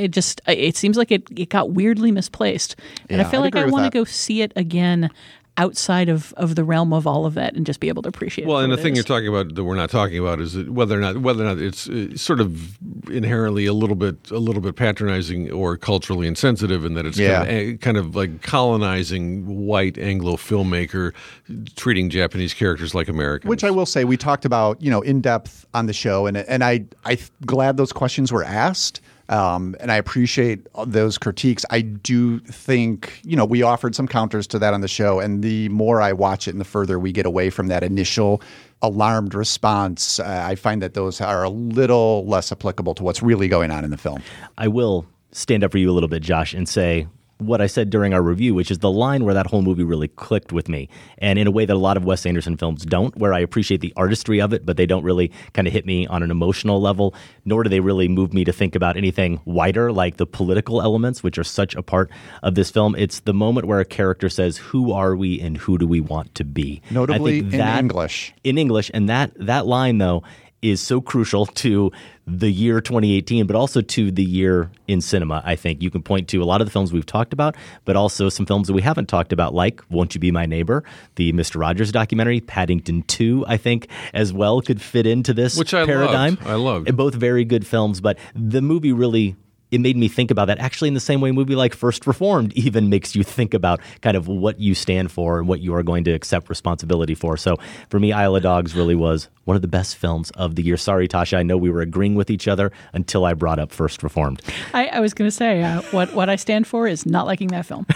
it seems like it got weirdly misplaced. And I feel like I want to go see it again outside of the realm of all of that and just be able to appreciate it. Well, and the thing you're talking about that we're not talking about is that whether or not it's sort of inherently a little bit patronizing or culturally insensitive, and that it's kind of like colonizing white Anglo filmmaker treating Japanese characters like Americans. Which I will say we talked about in depth on the show, and I'm glad those questions were asked. And I appreciate those critiques. I do think, we offered some counters to that on the show, and the more I watch it and the further we get away from that initial alarmed response, I find that those are a little less applicable to what's really going on in the film. I will stand up for you a little bit, Josh, and say what I said during our review, which is the line where that whole movie really clicked with me, and in a way that a lot of Wes Anderson films don't, where I appreciate the artistry of it, but they don't really kind of hit me on an emotional level, nor do they really move me to think about anything wider, like the political elements, which are such a part of this film. It's the moment where a character says, who are we and who do we want to be? Notably in English. In English, and that line, though, is so crucial to the year 2018, but also to the year in cinema. I think you can point to a lot of the films we've talked about, but also some films that we haven't talked about, like Won't You Be My Neighbor, the Mr. Rogers documentary, Paddington 2, I think, as well could fit into this paradigm. I loved. Both very good films, but the movie really... It made me think about that, actually, in the same way a movie like First Reformed even makes you think about kind of what you stand for and what you are going to accept responsibility for. So for me, Isle of Dogs really was one of the best films of the year. Sorry, Tasha, I know we were agreeing with each other until I brought up First Reformed. I was going to say, what I stand for is not liking that film.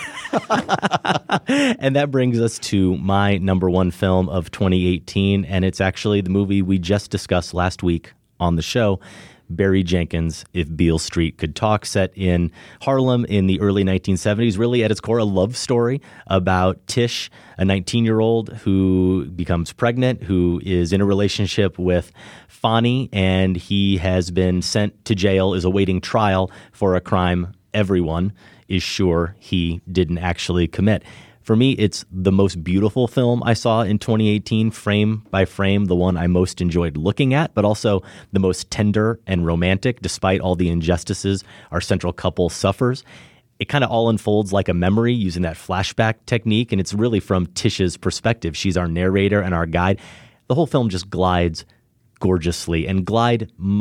And that brings us to my number one film of 2018, and it's actually the movie we just discussed last week on the show, Barry Jenkins' If Beale Street Could Talk, set in Harlem in the early 1970s, really at its core a love story about Tish, a 19-year-old who becomes pregnant, who is in a relationship with Fonnie, and he has been sent to jail, is awaiting trial for a crime everyone is sure he didn't actually commit. For me, it's the most beautiful film I saw in 2018, frame by frame, the one I most enjoyed looking at, but also the most tender and romantic, despite all the injustices our central couple suffers. It kind of all unfolds like a memory using that flashback technique, and it's really from Tish's perspective. She's our narrator and our guide. The whole film just glides gorgeously, and glide might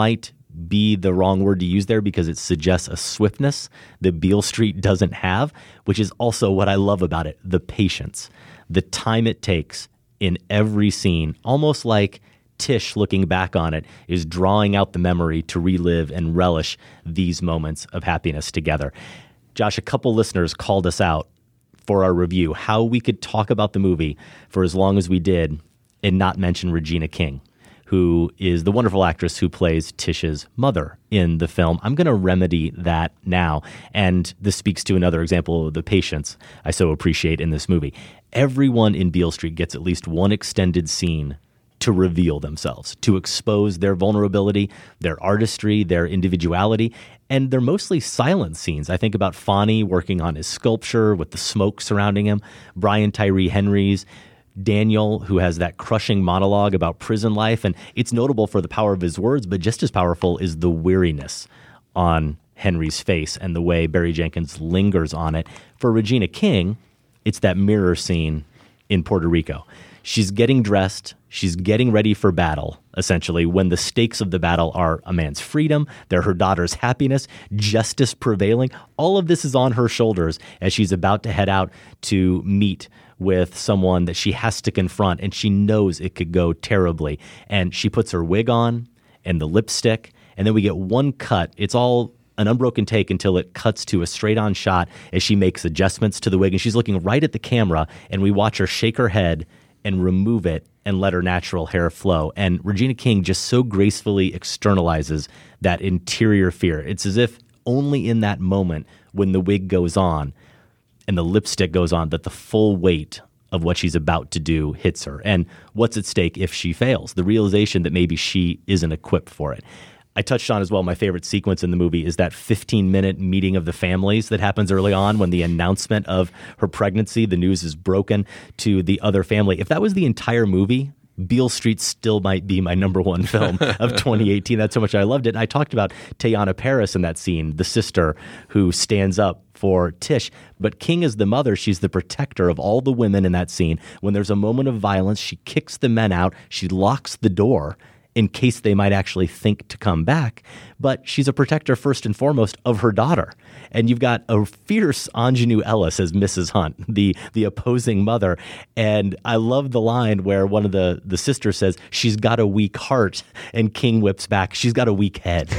be the wrong word to use there because it suggests a swiftness that Beale Street doesn't have, which is also what I love about it, the patience, the time it takes in every scene, almost like Tish, looking back on it, is drawing out the memory to relive and relish these moments of happiness together. Josh, a couple listeners called us out for our review, how we could talk about the movie for as long as we did and not mention Regina King, who is the wonderful actress who plays Tish's mother in the film. I'm going to remedy that now. And this speaks to another example of the patience I so appreciate in this movie. Everyone in Beale Street gets at least one extended scene to reveal themselves, to expose their vulnerability, their artistry, their individuality, and they're mostly silent scenes. I think about Fonny working on his sculpture with the smoke surrounding him, Brian Tyree Henry's, Daniel, who has that crushing monologue about prison life, and it's notable for the power of his words, but just as powerful is the weariness on Henry's face and the way Barry Jenkins lingers on it. For Regina King, it's that mirror scene in Puerto Rico. She's getting dressed, she's getting ready for battle, essentially, when the stakes of the battle are a man's freedom, they're her daughter's happiness, justice prevailing. All of this is on her shoulders as she's about to head out to meet with someone that she has to confront, and she knows it could go terribly. And she puts her wig on and the lipstick, and then we get one cut. It's all an unbroken take until it cuts to a straight-on shot as she makes adjustments to the wig, and she's looking right at the camera, and we watch her shake her head and remove it and let her natural hair flow. And Regina King just so gracefully externalizes that interior fear. It's as if only in that moment when the wig goes on and the lipstick goes on that the full weight of what she's about to do hits her. And what's at stake if she fails? The realization that maybe she isn't equipped for it. I touched on as well, my favorite sequence in the movie is that 15-minute meeting of the families that happens early on when the announcement of her pregnancy, the news is broken to the other family. If that was the entire movie, Beale Street still might be my number one film of 2018. That's how much I loved it. And I talked about Teyana Paris in that scene, the sister who stands up for Tish. But King is the mother. She's the protector of all the women in that scene. When there's a moment of violence, she kicks the men out. She locks the door in case they might actually think to come back. But she's a protector first and foremost of her daughter. And you've got a fierce Ingenue Ellis as Mrs. Hunt, the opposing mother. And I love the line where one of the sisters says, she's got a weak heart, and King whips back, she's got a weak head.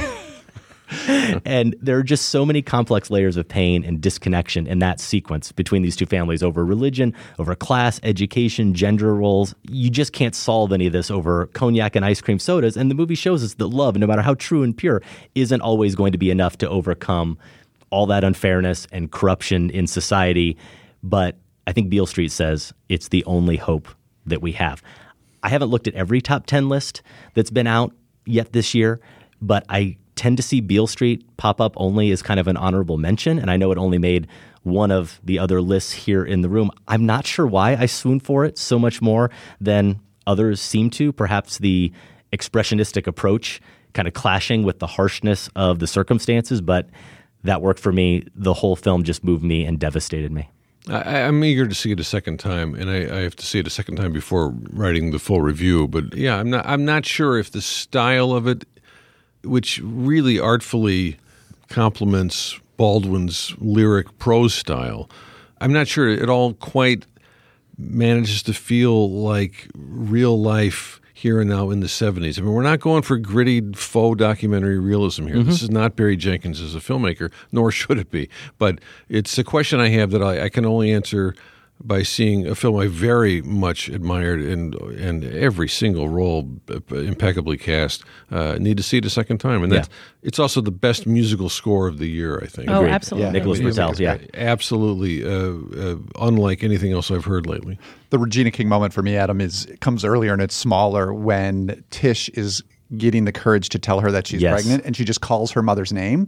And there are just so many complex layers of pain and disconnection in that sequence between these two families over religion, over class, education, gender roles. You just can't solve any of this over cognac and ice cream sodas. And the movie shows us that love, no matter how true and pure, isn't always going to be enough to overcome all that unfairness and corruption in society. But I think Beale Street says it's the only hope that we have. I haven't looked at every top 10 list that's been out yet this year, but I tend to see Beale Street pop up only as kind of an honorable mention, and I know it only made one of the other lists here in the room. I'm not sure why I swoon for it so much more than others seem to. Perhaps the expressionistic approach kind of clashing with the harshness of the circumstances, but that worked for me. The whole film just moved me and devastated me. I'm eager to see it a second time, and I have to see it a second time before writing the full review. But yeah, I'm not sure if the style of it, which really artfully complements Baldwin's lyric prose style, I'm not sure it all quite manages to feel like real life here and now in the 70s. I mean, we're not going for gritty faux documentary realism here. Mm-hmm. This is not Barry Jenkins as a filmmaker, nor should it be. But it's a question I have that I can only answer by seeing a film I very much admired and every single role impeccably cast. Need to see it a second time. And it's also the best musical score of the year, I think. Oh, absolutely. Yeah. Nicholas Britell, yeah. Absolutely. Unlike anything else I've heard lately. The Regina King moment for me, Adam, comes earlier and it's smaller when Tish is getting the courage to tell her that she's pregnant, and she just calls her mother's name.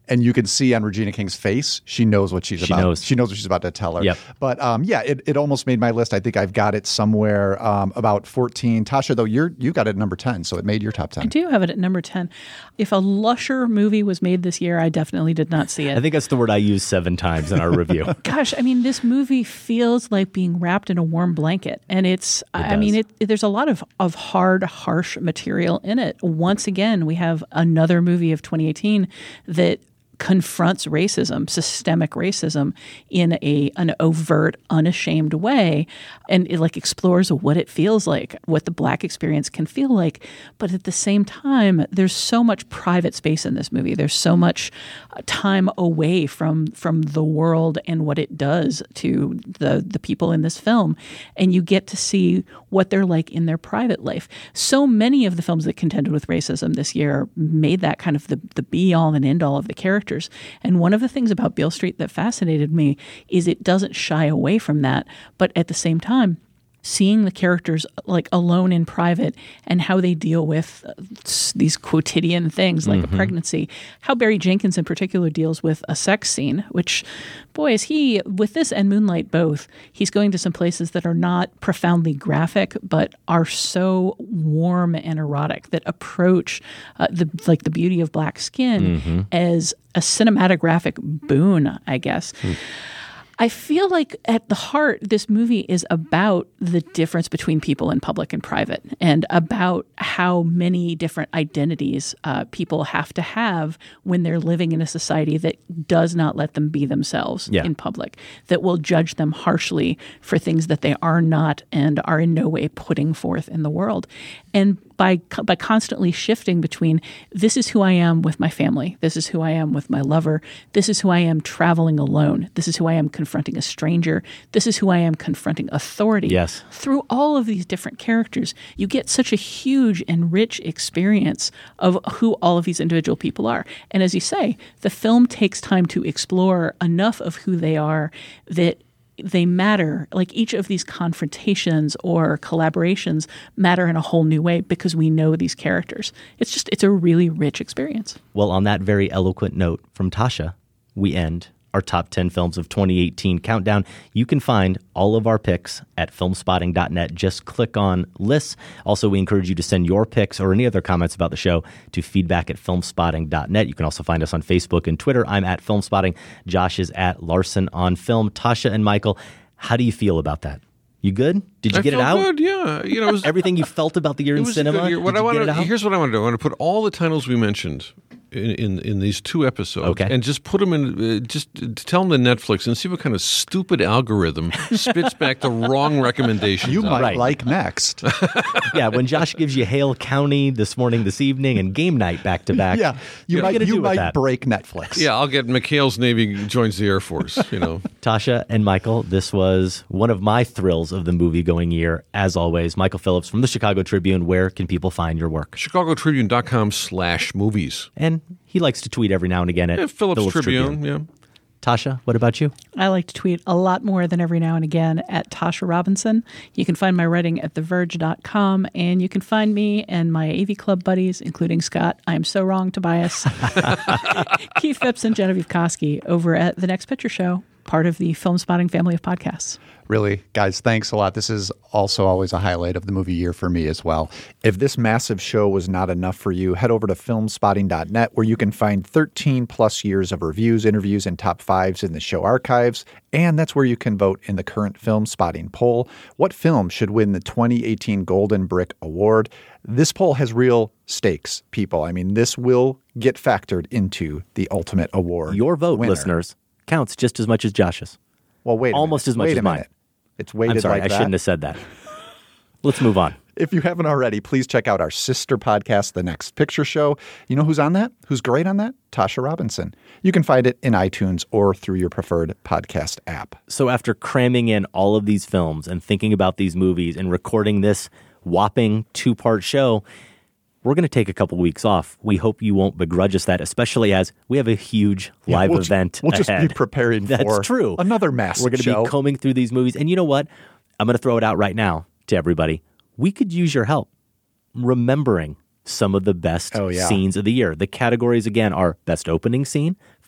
And you can see on Regina King's face, she knows what she's about. She knows what she's about to tell her. Yep. But it almost made my list. I think I've got it somewhere about 14. Tasha, though, you got it at number 10, so it made your top 10. I do have it at number 10. If a lusher movie was made this year, I definitely did not see it. I think that's the word I used 7 times in our review. Gosh, I mean, this movie feels like being wrapped in a warm blanket. And there's a lot of hard, harsh material in it. Once again, we have another movie of 2018 that confronts racism, systemic racism, in an overt, unashamed way, and it explores what it feels like, what the Black experience can feel like. But at the same time, there's so much private space in this movie. There's so much time away from the world and what it does to the people in this film, and you get to see what they're like in their private life. So many of the films that contended with racism this year made that kind of the be-all and end-all of the characters. And one of the things about Beale Street that fascinated me is it doesn't shy away from that, but at the same time, seeing the characters alone in private and how they deal with these quotidian things like a pregnancy, how Barry Jenkins in particular deals with a sex scene, which, boy, is he, with this and Moonlight both, he's going to some places that are not profoundly graphic, but are so warm and erotic that approach the beauty of Black skin as a cinematographic boon, I guess. I feel like at the heart, this movie is about the difference between people in public and private, and about how many different identities people have to have when they're living in a society that does not let them be themselves in public, that will judge them harshly for things that they are not and are in no way putting forth in the world. And by constantly shifting between this is who I am with my family, this is who I am with my lover, this is who I am traveling alone, this is who I am confronting a stranger, this is who I am confronting authority. Yes. Through all of these different characters, you get such a huge and rich experience of who all of these individual people are. And as you say, the film takes time to explore enough of who they are that they matter. Like each of these confrontations or collaborations matter in a whole new way because we know these characters. It's a really rich experience. Well, on that very eloquent note from Tasha, we end our top 10 films of 2018 countdown. You can find all of our picks at filmspotting.net. Just click on lists. Also, we encourage you to send your picks or any other comments about the show to feedback@filmspotting.net. You can also find us on Facebook and Twitter. I'm at Filmspotting. Josh is at Larson on Film. Tasha and Michael, how do you feel about that? You good? Did you get it out? Good, yeah. You know, it was, everything you felt about the year in cinema. Here's what I want to do. I want to put all the titles we mentioned in these 2 episodes, and just put them in. Just tell them to Netflix and see what kind of stupid algorithm spits back the wrong recommendations. You might like next. Yeah, when Josh gives you Hale County this morning, this evening, and Game Night back to back. Yeah, you might break Netflix. Yeah, I'll get McHale's Navy joins the Air Force. You know, Tasha and Michael, this was one of my thrills of the movie-going year. As always, Michael Phillips from the Chicago Tribune. Where can people find your work? ChicagoTribune.com/movies. And he likes to tweet every now and again at Phillips Tribune. Yeah. Tasha, what about you? I like to tweet a lot more than every now and again at Tasha Robinson. You can find my writing at TheVerge.com, and you can find me and my AV Club buddies, including Scott, I am so wrong, Tobias, Keith Phipps, and Genevieve Koski over at The Next Picture Show, part of the Film Spotting family of podcasts. Really, guys, thanks a lot. This is also always a highlight of the movie year for me as well. If this massive show was not enough for you, head over to filmspotting.net, where you can find 13 plus years of reviews, interviews, and top 5s in the show archives. And that's where you can vote in the current Film Spotting poll. What film should win the 2018 Golden Brick Award? This poll has real stakes, people. I mean, this will get factored into the ultimate award. Your vote, winner. Listeners, counts just as much as Josh's. Well, wait a almost minute. as much wait as a mine. Minute. It's weighted I'm sorry, like that. I shouldn't have said that. Let's move on. If you haven't already, please check out our sister podcast, The Next Picture Show. You know who's on that? Who's great on that? Tasha Robinson. You can find it in iTunes or through your preferred podcast app. So after cramming in all of these films and thinking about these movies and recording this whopping 2-part show, we're going to take a couple weeks off. We hope you won't begrudge us that, especially as we have a huge live event We'll just ahead. be preparing That's for true. another massive We're going to be combing through these movies. And you know what? I'm going to throw it out right now to everybody. We could use your help remembering some of the best scenes of the year. The categories, again, are Best Opening Scene,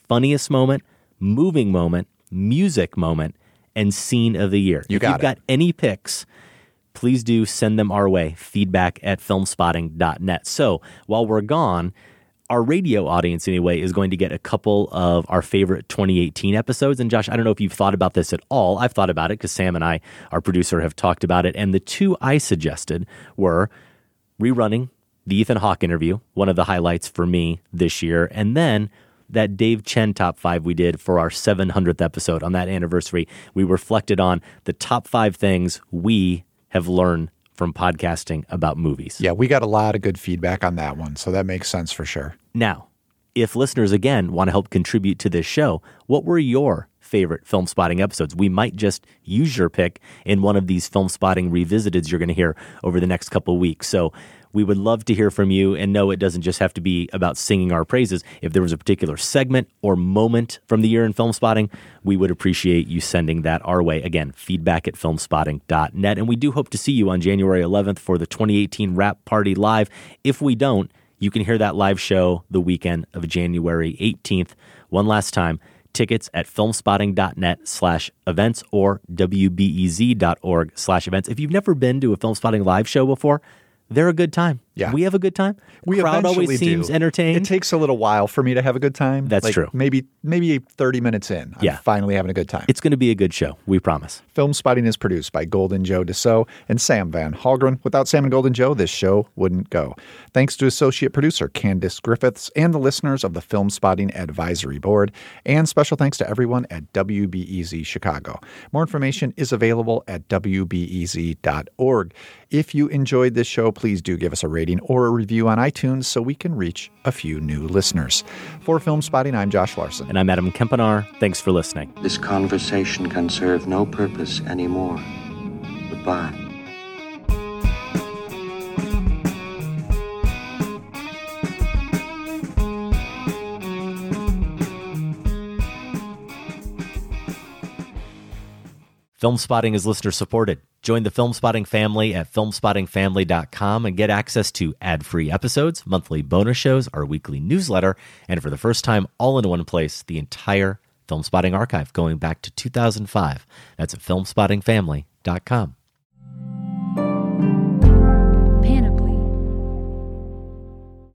funniest moment, moving moment, music moment, and scene of the year. If you've got any picks, please do send them our way, feedback@filmspotting.net. So while we're gone, our radio audience, anyway, is going to get a couple of our favorite 2018 episodes. And Josh, I don't know if you've thought about this at all. I've thought about it because Sam and I, our producer, have talked about it. And the two I suggested were rerunning the Ethan Hawke interview, one of the highlights for me this year, and then that Dave Chen top 5 we did for our 700th episode. On that anniversary, we reflected on the top 5 things we have learned from podcasting about movies. Yeah, we got a lot of good feedback on that one, so that makes sense for sure. Now, if listeners, again, want to help contribute to this show, what were your favorite Film Spotting episodes? We might just use your pick in one of these Film Spotting revisiteds you're going to hear over the next couple of weeks. So we would love to hear from you, and no, it doesn't just have to be about singing our praises. If there was a particular segment or moment from the year in Film Spotting, we would appreciate you sending that our way. Again, feedback@filmspotting.net. And we do hope to see you on January 11th for the 2018 Wrap Party Live. If we don't, you can hear that live show the weekend of January 18th. One last time, tickets at filmspotting.net/events or wbez.org/events. If you've never been to a Film Spotting live show before, they're a good time. Yeah. We have a good time. We crowd always seems entertained. It takes a little while for me to have a good time. That's true. Maybe 30 minutes in, I'm finally having a good time. It's going to be a good show. We promise. Film Spotting is produced by Golden Joe Dassault and Sam Van Halgren. Without Sam and Golden Joe, this show wouldn't go. Thanks to associate producer Candice Griffiths and the listeners of the Film Spotting Advisory Board. And special thanks to everyone at WBEZ Chicago. More information is available at wbez.org. If you enjoyed this show, please do give us a rating or a review on iTunes so we can reach a few new listeners. For Film Spotting, I'm Josh Larson. And I'm Adam Kempenaar. Thanks for listening. This conversation can serve no purpose anymore. Goodbye. Film Spotting is listener supported. Join the Film Spotting family at filmspottingfamily.com and get access to ad-free episodes, monthly bonus shows, our weekly newsletter, and for the first time, all in one place, the entire Film Spotting archive going back to 2005. That's at filmspottingfamily.com.